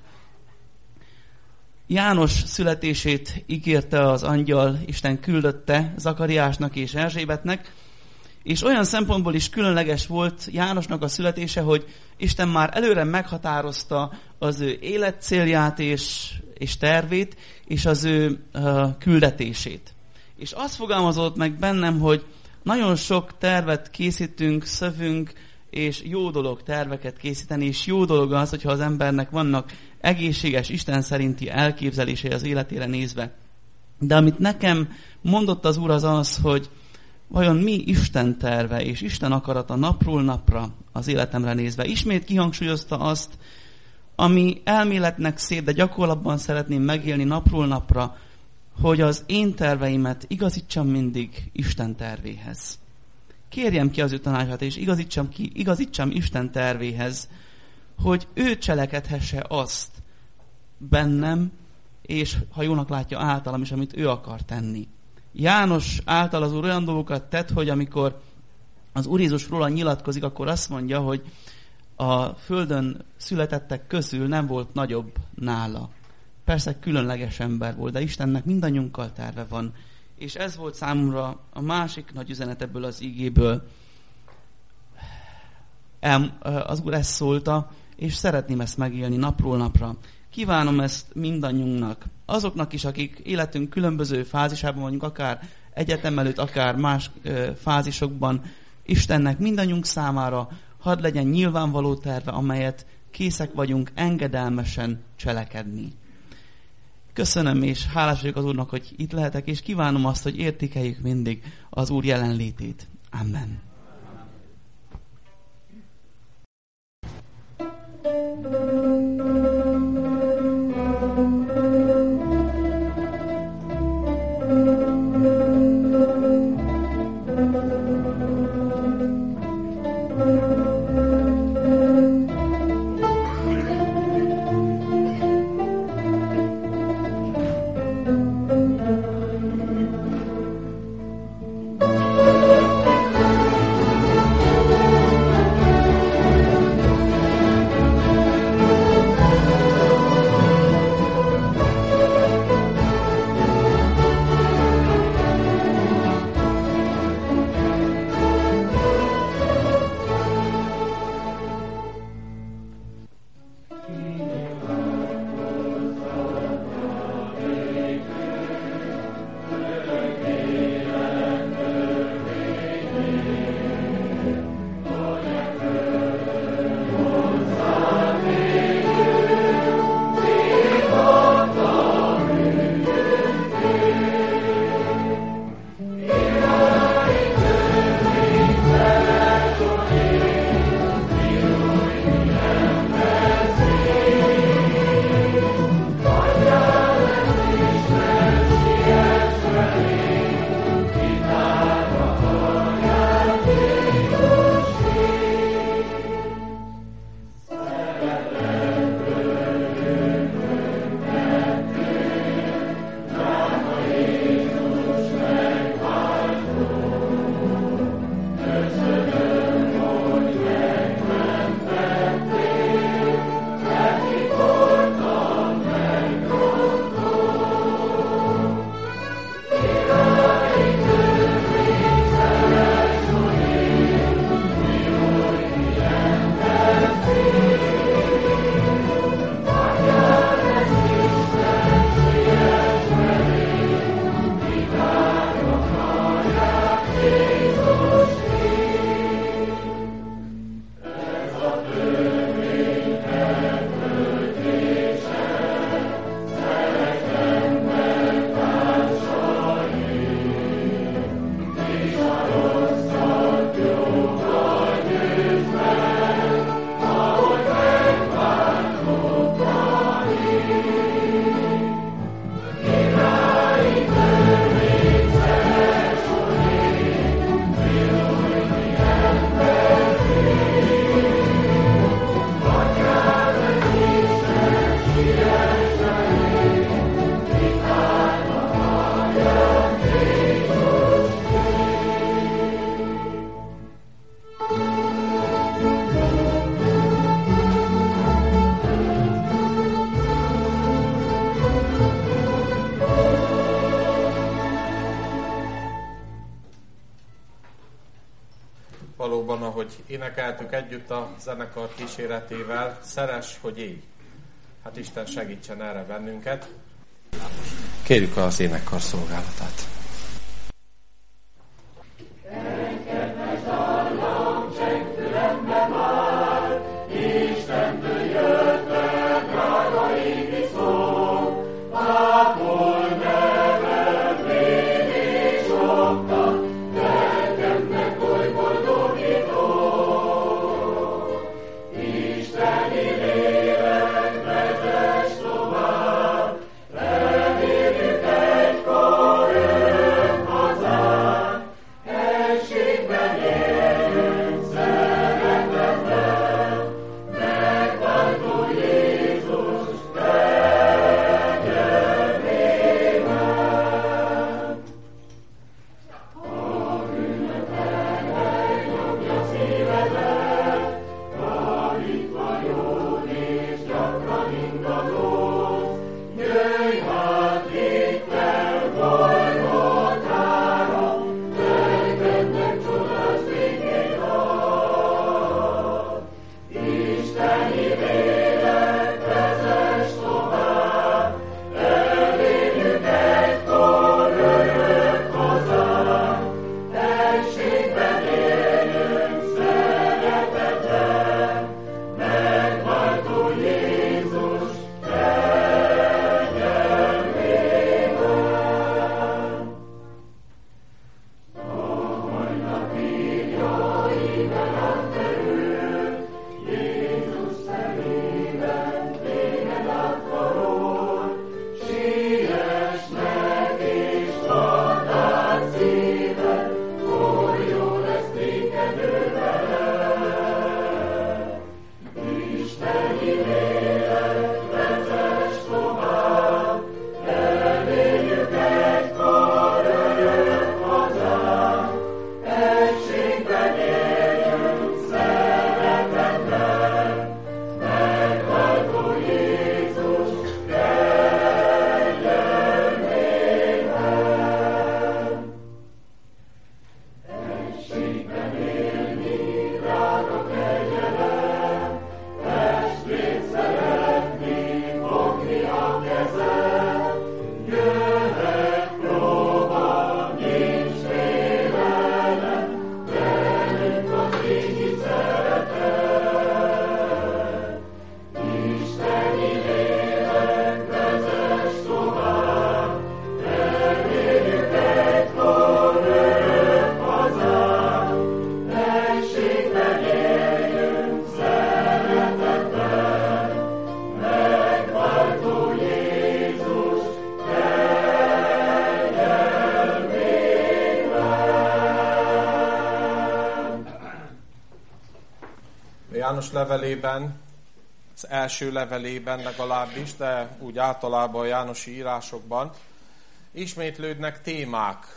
S7: János születését ígérte az angyal, Isten küldötte Zakariásnak és Erzsébetnek, és olyan szempontból is különleges volt Jánosnak a születése, hogy Isten már előre meghatározta az ő életcélját és, és tervét, és az ő uh, küldetését. És azt fogalmazott meg bennem, hogy nagyon sok tervet készítünk, szövünk, és jó dolog terveket készíteni, és jó dolog az, hogyha az embernek vannak egészséges, Isten szerinti elképzelései az életére nézve. De amit nekem mondott az Úr az az, hogy vajon mi Isten terve és Isten akarata napról napra az életemre nézve. Ismét kihangsúlyozta azt, ami elméletnek szép, de gyakorlatban szeretném megélni napról napra, hogy az én terveimet igazítsam mindig Isten tervéhez. Kérjem ki az ő tanácsát, és igazítsam ki, igazítsam Isten tervéhez, hogy ő cselekedhesse azt bennem, és ha jónak látja általam is, amit ő akar tenni. János által az Úr olyan dolgokat tett, hogy amikor az Úr Jézus róla nyilatkozik, akkor azt mondja, hogy a földön születettek közül nem volt nagyobb nála. Persze különleges ember volt, de Istennek mindannyiunkkal terve van. És ez volt számomra a másik nagy üzenet ebből az igéből. Az Úr ezt szólta, és szeretném ezt megélni napról napra. Kívánom ezt mindannyiunknak. Azoknak is, akik életünk különböző fázisában vagyunk, akár egyetem előtt, akár más fázisokban, Istennek mindannyiunk számára hadd legyen nyilvánvaló terve, amelyet készek vagyunk engedelmesen cselekedni. Köszönöm, és hálás vagyok az Úrnak, hogy itt lehetek, és kívánom azt, hogy értékeljük mindig az Úr jelenlétét. Amen.
S1: valóban, ahogy énekeltük együtt a zenekar kíséretével, szeress, hogy élj. Hát Isten segítsen erre bennünket. Kérjük az énekkar szolgálatát. János levelében, az első levelében legalábbis, de úgy általában a jánosi írásokban ismétlődnek témák.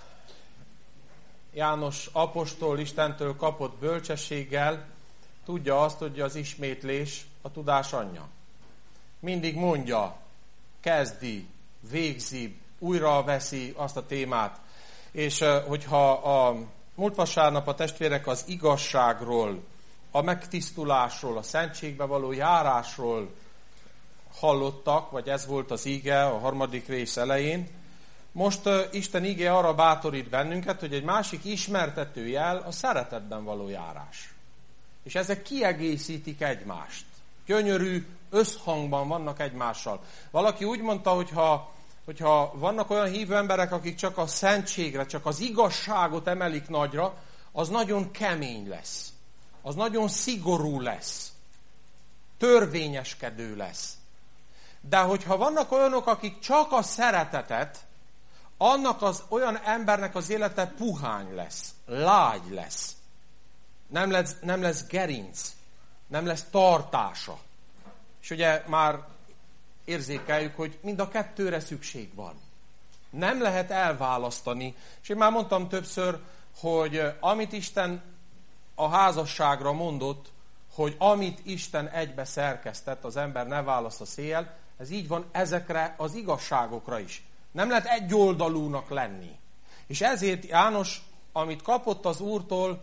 S1: János apostol Istentől kapott bölcsességgel tudja azt, hogy az ismétlés a tudás anyja. Mindig mondja, kezdi, végzi, újra veszi azt a témát. És hogyha a múlt vasárnap a testvérek az igazságról, a megtisztulásról, a szentségbe való járásról hallottak, vagy ez volt az íge a harmadik rész elején, most uh, Isten íge arra bátorít bennünket, hogy egy másik ismertető jel a szeretetben való járás. És ezek kiegészítik egymást. Gyönyörű összhangban vannak egymással. Valaki úgy mondta, hogyha, hogyha vannak olyan hívő emberek, akik csak a szentségre, csak az igazságot emelik nagyra, az nagyon kemény lesz. Az nagyon szigorú lesz. Törvényeskedő lesz. De hogyha vannak olyanok, akik csak a szeretetet, annak az olyan embernek az élete puhány lesz, lágy lesz. Nem lesz, nem lesz gerinc, nem lesz tartása. És ugye már érzékeljük, hogy mind a kettőre szükség van. Nem lehet elválasztani. És én már mondtam többször, hogy amit Isten a házasságra mondott, hogy amit Isten egybe szerkesztett, az ember ne válassza széjjel, ez így van ezekre az igazságokra is. Nem lehet egyoldalúnak lenni. És ezért János, amit kapott az Úrtól,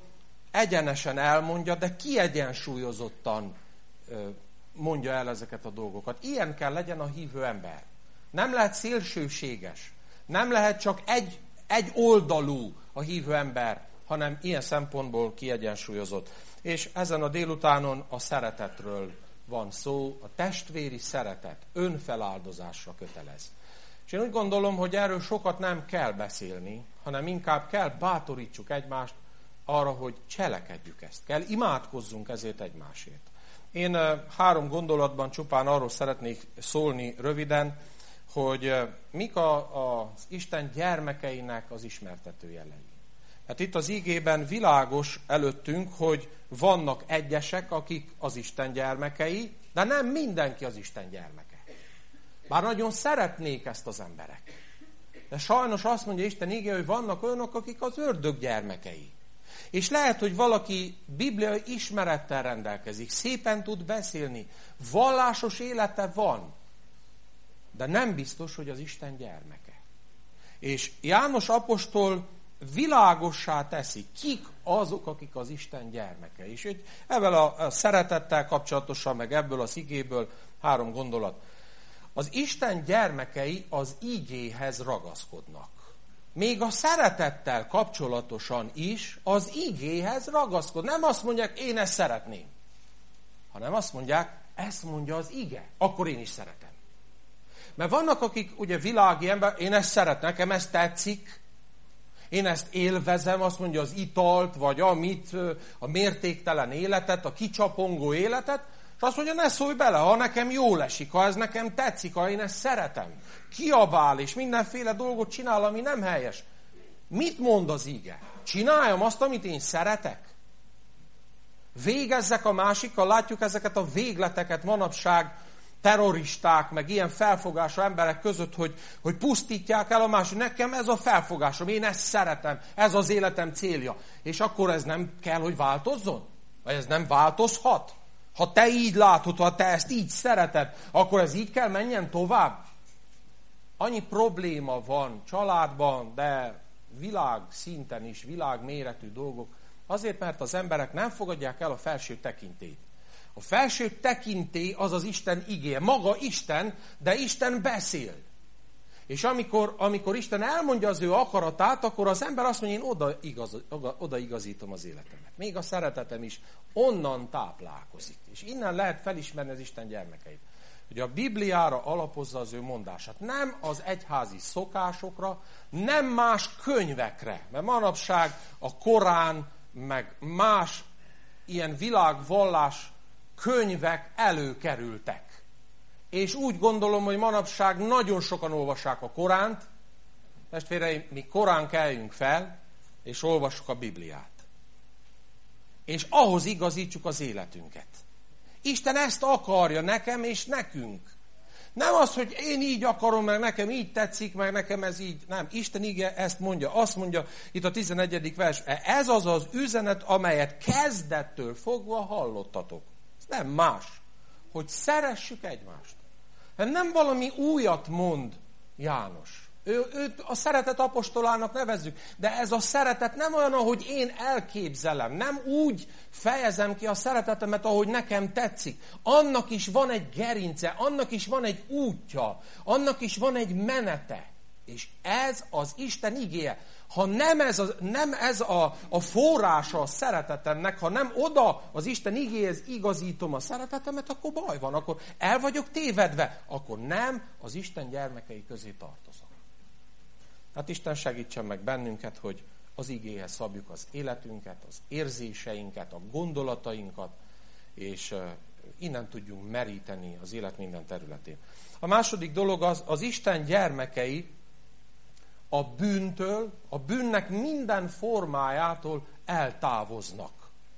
S1: egyenesen elmondja, de kiegyensúlyozottan mondja el ezeket a dolgokat. Ilyen kell legyen a hívő ember. Nem lehet szélsőséges. Nem lehet csak egy, egy oldalú a hívő ember, hanem ilyen szempontból kiegyensúlyozott. És ezen a délutánon a szeretetről van szó, a testvéri szeretet önfeláldozásra kötelez. És én úgy gondolom, hogy erről sokat nem kell beszélni, hanem inkább kell bátorítsuk egymást arra, hogy cselekedjük ezt. Kell imádkozzunk ezért egymásért. Én három gondolatban csupán arról szeretnék szólni röviden, hogy mik a, a, az Isten gyermekeinek az ismertető jelei. Hát itt az igében világos előttünk, hogy vannak egyesek, akik az Isten gyermekei, de nem mindenki az Isten gyermeke. Bár nagyon szeretnék ezt az emberek. De sajnos azt mondja Isten igéje, hogy vannak olyanok, akik az ördög gyermekei. És lehet, hogy valaki bibliai ismerettel rendelkezik, szépen tud beszélni, vallásos élete van, de nem biztos, hogy az Isten gyermeke. És János apostol világossá teszi, kik azok, akik az Isten gyermeke. És hogy ebből a szeretettel kapcsolatosan, meg ebből az igéből három gondolat. Az Isten gyermekei az igéhez ragaszkodnak. Még a szeretettel kapcsolatosan is az igéhez ragaszkod. Nem azt mondják, én ezt szeretném, hanem azt mondják, ezt mondja az ige, akkor én is szeretem. Mert vannak, akik ugye világi ember, én ezt szeretem, nekem ez tetszik, én ezt élvezem, azt mondja az italt, vagy amit, a mértéktelen életet, a kicsapongó életet, és azt mondja, ne szólj bele, ha nekem jól esik, ha ez nekem tetszik, ha én ezt szeretem. Kiabál, és mindenféle dolgot csinál, ami nem helyes. Mit mond az ige? Csináljam azt, amit én szeretek? Végezzek a másikkal, látjuk ezeket a végleteket manapság, terroristák, meg ilyen felfogású emberek között, hogy, hogy pusztítják el a másik. Nekem ez a felfogásom, én ezt szeretem, ez az életem célja. És akkor ez nem kell, hogy változzon? Vagy ez nem változhat? Ha te így látod, ha te ezt így szereted, akkor ez így kell menjen tovább? Annyi probléma van családban, de világ szinten is, világméretű dolgok, azért, mert az emberek nem fogadják el a felső tekintélyt. A felső tekintély az az Isten igéje. Maga Isten, de Isten beszél. És amikor, amikor Isten elmondja az ő akaratát, akkor az ember azt mondja, én oda, igaz, oda igazítom az életemet. Még a szeretetem is onnan táplálkozik. És innen lehet felismerni az Isten gyermekeit. Hogy a Bibliára alapozza az ő mondását. Nem az egyházi szokásokra, nem más könyvekre. Mert manapság a Korán, meg más ilyen világvallás könyvek előkerültek. És úgy gondolom, hogy manapság nagyon sokan olvassák a Koránt. Testvéreim, mi korán keljünk fel, és olvassuk a Bibliát. És ahhoz igazítsuk az életünket. Isten ezt akarja nekem és nekünk. Nem az, hogy én így akarom, meg nekem így tetszik, meg nekem ez így. Nem, Isten ige ezt mondja. Azt mondja itt a tizenegyedik vers. Ez az az üzenet, amelyet kezdettől fogva hallottatok. Ez nem más, hogy szeressük egymást. Nem valami újat mond János. Ő, őt a szeretet apostolának nevezzük, de ez a szeretet nem olyan, ahogy én elképzelem. Nem úgy fejezem ki a szeretetemet, ahogy nekem tetszik. Annak is van egy gerince, annak is van egy útja, annak is van egy menete. És ez az Isten igéje. Ha nem ez, a, nem ez a, a forrása a szeretetemnek, ha nem oda az Isten igéhez igazítom a szeretetemet, akkor baj van, akkor el vagyok tévedve, akkor nem az Isten gyermekei közé tartozom. Hát Isten segítsen meg bennünket, hogy az igéhez szabjuk az életünket, az érzéseinket, a gondolatainkat, és innen tudjunk meríteni az élet minden területén. A második dolog az, az Isten gyermekei a bűntől, a bűnnek minden formájától eltávoznak.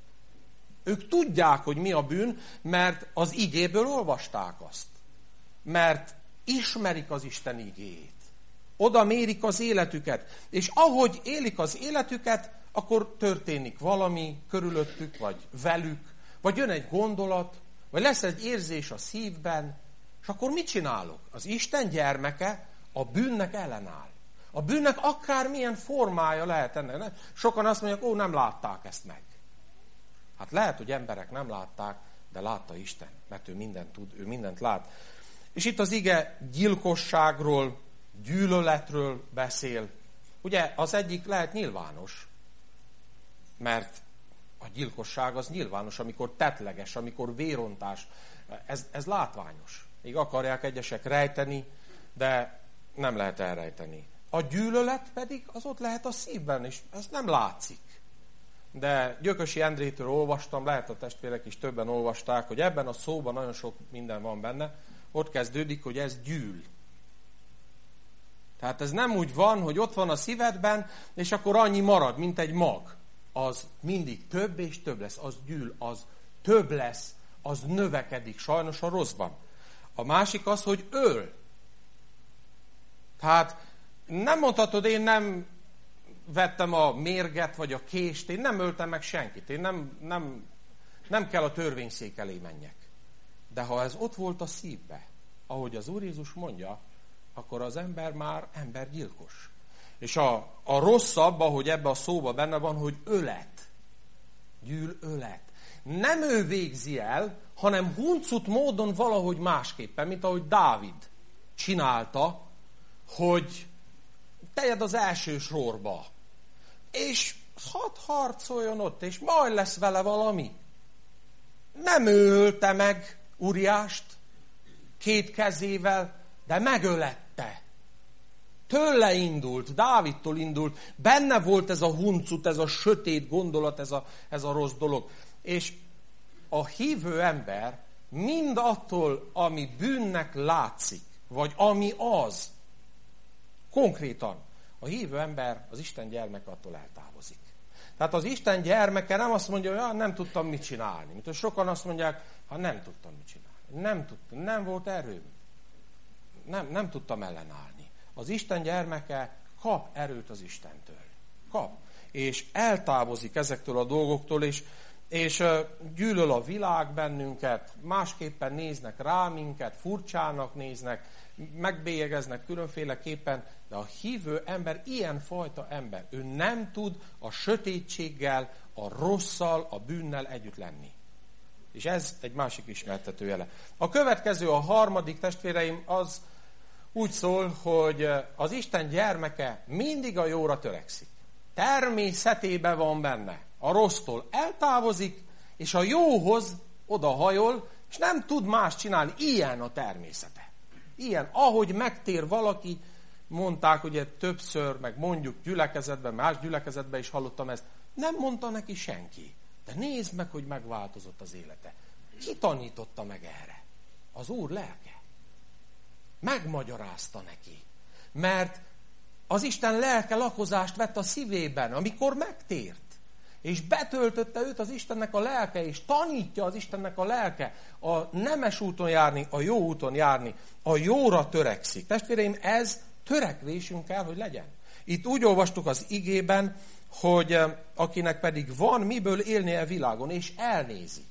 S1: Ők tudják, hogy mi a bűn, mert az igéből olvasták azt. Mert ismerik az Isten igéjét. Oda mérik az életüket. És ahogy élik az életüket, akkor történik valami körülöttük, vagy velük, vagy jön egy gondolat, vagy lesz egy érzés a szívben, és akkor mit csinálok? Az Isten gyermeke a bűnnek ellenáll. A bűnnek akármilyen formája lehet ennek. Sokan azt mondják, ó, nem látták ezt meg. Hát lehet, hogy emberek nem látták, de látta Isten, mert ő mindent tud, ő mindent lát. És itt az ige gyilkosságról, gyűlöletről beszél. Ugye az egyik lehet nyilvános, mert a gyilkosság az nyilvános, amikor tettleges, amikor vérontás. Ez, ez látványos. Még akarják egyesek rejteni, de nem lehet elrejteni. A gyűlölet pedig az ott lehet a szívben, és ez nem látszik. De Gyökösi Endrétől olvastam, lehet a testvérek is többen olvasták, hogy ebben a szóban nagyon sok minden van benne. Ott kezdődik, hogy ez gyűl. Tehát ez nem úgy van, hogy ott van a szívedben, és akkor annyi marad, mint egy mag. Az mindig több és több lesz, az gyűl, az több lesz, az növekedik, sajnos a rosszban. A másik az, hogy öl. Tehát nem mondhatod, én nem vettem a mérget, vagy a kést, én nem öltem meg senkit, én nem, nem, nem kell a törvényszék elé menjek. De ha ez ott volt a szívbe, ahogy az Úr Jézus mondja, akkor az ember már embergyilkos. És a, a rosszabb, ahogy ebbe a szóba benne van, hogy ölet. Gyűl ölet. Nem ő végzi el, hanem huncut módon valahogy másképpen, mint ahogy Dávid csinálta, hogy tegyed az első sorba, és hadd harcoljon ott, és majd lesz vele valami. Nem ő ölte meg Uriást két kezével, de megölette. Tőle indult, Dávidtól indult, benne volt ez a huncut, ez a sötét gondolat, ez a, ez a rossz dolog. És a hívő ember mind attól, ami bűnnek látszik, vagy ami az, konkrétan, a hívő ember, az Isten gyermeke attól eltávozik. Tehát az Isten gyermeke nem azt mondja, hogy ah, nem tudtam mit csinálni. Mint sokan azt mondják, ha nem tudtam mit csinálni. Nem tudtam, nem volt erőm. Nem, nem tudtam ellenállni. Az Isten gyermeke kap erőt az Istentől. Kap. És eltávozik ezektől a dolgoktól, és, és gyűlöl a világ bennünket, másképpen néznek rá minket, furcsának néznek, megbélyegeznek különféleképpen, de a hívő ember ilyen fajta ember. Ő nem tud a sötétséggel, a rosszal, a bűnnel együtt lenni. És ez egy másik ismertető jele. A következő, a harmadik, testvéreim, az úgy szól, hogy az Isten gyermeke mindig a jóra törekszik. Természetében van benne. A rossztól eltávozik, és a jóhoz odahajol, és nem tud más csinálni. Ilyen a természete. Ilyen, ahogy megtér valaki, mondták ugye többször, meg mondjuk gyülekezetben, más gyülekezetben is hallottam ezt, nem mondta neki senki. De nézd meg, hogy megváltozott az élete. Ki tanította meg erre? Az Úr lelke. Megmagyarázta neki. Mert az Isten lelke lakozást vett a szívében, amikor megtért. És betöltötte őt az Istennek a lelke, és tanítja az Istennek a lelke a nemes úton járni, a jó úton járni, a jóra törekszik. Testvéreim, ez törekvésünk kell, hogy legyen. Itt úgy olvastuk az igében, hogy akinek pedig van miből élnie a világon, és elnézi,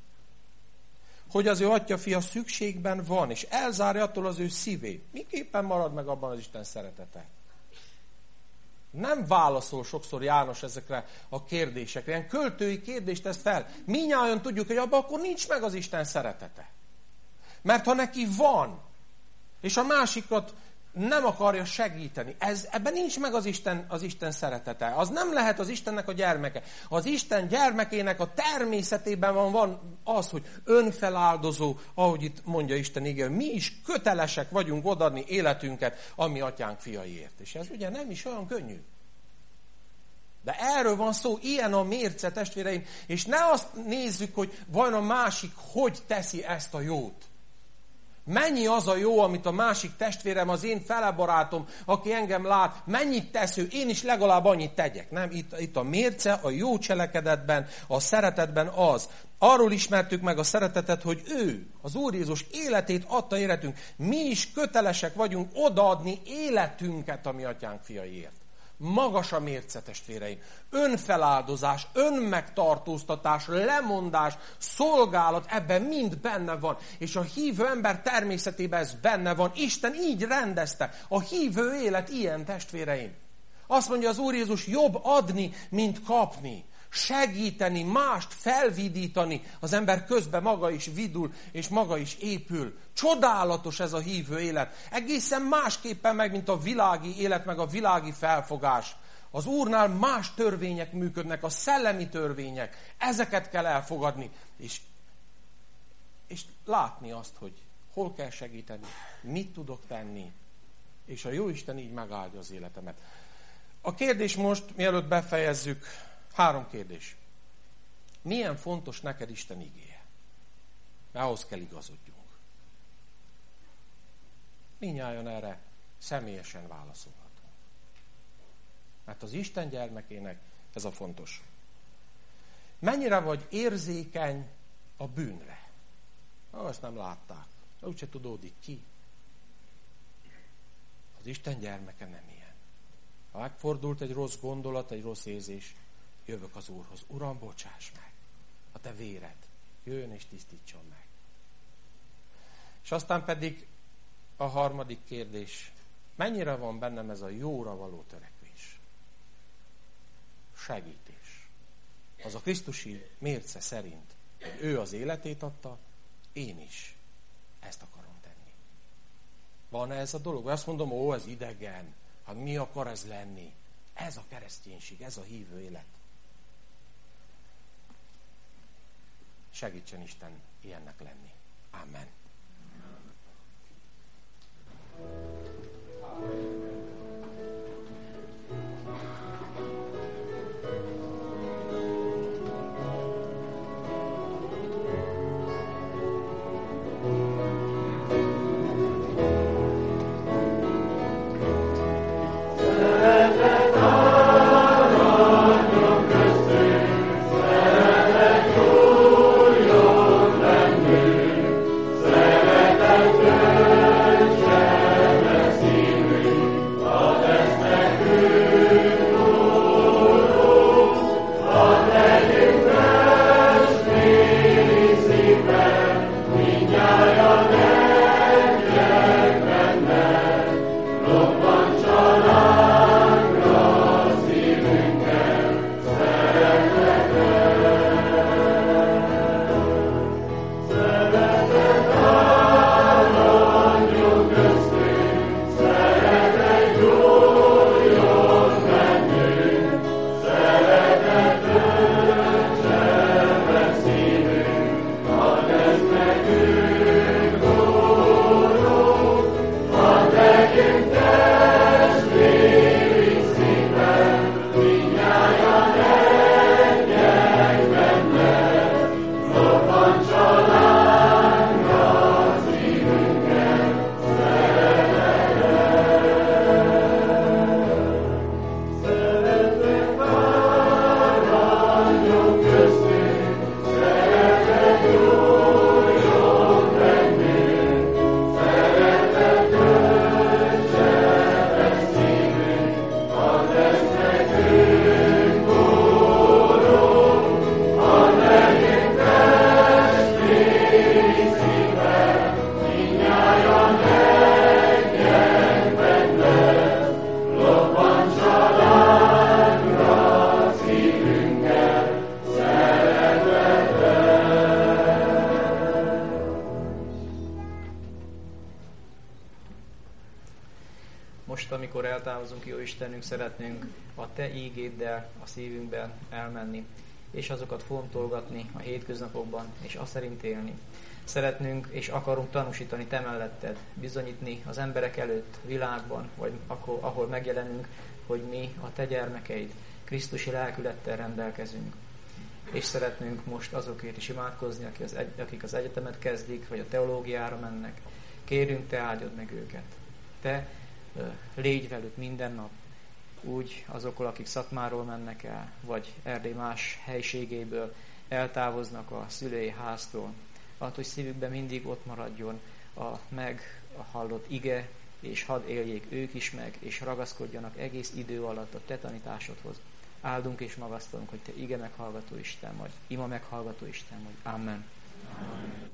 S1: hogy az ő atya-fia szükségben van, és elzárja attól az ő szívét. Miképpen marad meg abban az Isten szeretete? Nem válaszol sokszor János ezekre a kérdésekre. Ilyen költői kérdést tesz fel. Mindnyájan tudjuk, hogy abban akkor nincs meg az Isten szeretete. Mert ha neki van, és a másikat nem akarja segíteni, ez, ebben nincs meg az Isten, az Isten szeretete. Az nem lehet az Istennek a gyermeke. Az Isten gyermekének a természetében van, van az, hogy önfeláldozó, ahogy itt mondja Isten igéje, mi is kötelesek vagyunk odaadni életünket a mi atyánk fiaiért. És ez ugye nem is olyan könnyű. De erről van szó, ilyen a mérce, testvéreim, és ne azt nézzük, hogy vajon a másik hogy teszi ezt a jót. Mennyi az a jó, amit a másik testvérem, az én felebarátom, aki engem lát, mennyit tesz ő, én is legalább annyit tegyek. Nem, itt, itt a mérce, a jó cselekedetben, a szeretetben az. Arról ismertük meg a szeretetet, hogy ő, az Úr Jézus életét adta életünk. Mi is kötelesek vagyunk odaadni életünket a mi atyánk fiaiért. Magas a mérce, testvéreim. Önfeláldozás, önmegtartóztatás, lemondás, szolgálat, ebben mind benne van. És a hívő ember természetében ez benne van. Isten így rendezte. A hívő élet ilyen, testvéreim. Azt mondja az Úr Jézus, jobb adni, mint kapni. segíteni, mást felvidítani. Az ember közben maga is vidul, és maga is épül. Csodálatos ez a hívő élet. Egészen másképpen meg, mint a világi élet, meg a világi felfogás. Az Úrnál más törvények működnek, a szellemi törvények. Ezeket kell elfogadni, és, és látni azt, hogy hol kell segíteni, mit tudok tenni, és a Jóisten így megáldja az életemet. A kérdés most, mielőtt befejezzük, három kérdés. Milyen fontos neked Isten igéje? Mert ahhoz kell igazodjunk. Mindnyájan erre személyesen válaszolhatunk. Mert az Isten gyermekének ez a fontos. Mennyire vagy érzékeny a bűnre? Azt nem látták. Úgyse tudódik ki. Az Isten gyermeke nem ilyen. Ha megfordult egy rossz gondolat, egy rossz érzés, jövök az Úrhoz. Uram, bocsáss meg. A te véred jöjjön és tisztítson meg. És aztán pedig a harmadik kérdés. Mennyire van bennem ez a jóra való törekvés? Segítés. Az a krisztusi mérce szerint, hogy ő az életét adta, én is ezt akarom tenni. Van-e ez a dolog? Azt mondom, ó, ez idegen. Hát mi akar ez lenni? Ez a kereszténység, ez a hívő élet. Segítsen Isten ilyennek lenni. Amen.
S2: Istenünk, szeretnénk a Te ígéddel a szívünkben elmenni, és azokat fontolgatni a hétköznapokban, és azt szerint élni. Szeretnünk és akarunk tanúsítani Te melletted, bizonyítni az emberek előtt, világban, vagy akkor, ahol megjelenünk, hogy mi a Te gyermekeid, Krisztusi lelkülettel rendelkezünk. És szeretnünk most azokért is imádkozni, akik az, egy, akik az egyetemet kezdik, vagy a teológiára mennek. Kérünk, Te áldjad meg őket. Te légy velük minden nap, úgy azokkal, akik Szatmáról mennek el, vagy Erdély más helységéből eltávoznak a szülői háztól. Attól, hogy szívükben mindig ott maradjon a meghallott ige, és hadd éljék ők is meg, és ragaszkodjanak egész idő alatt a Te tanításodhoz. Áldunk és magasztalunk, hogy Te ige meghallgató Isten vagy, ima meghallgató Isten vagy. Amen. Amen.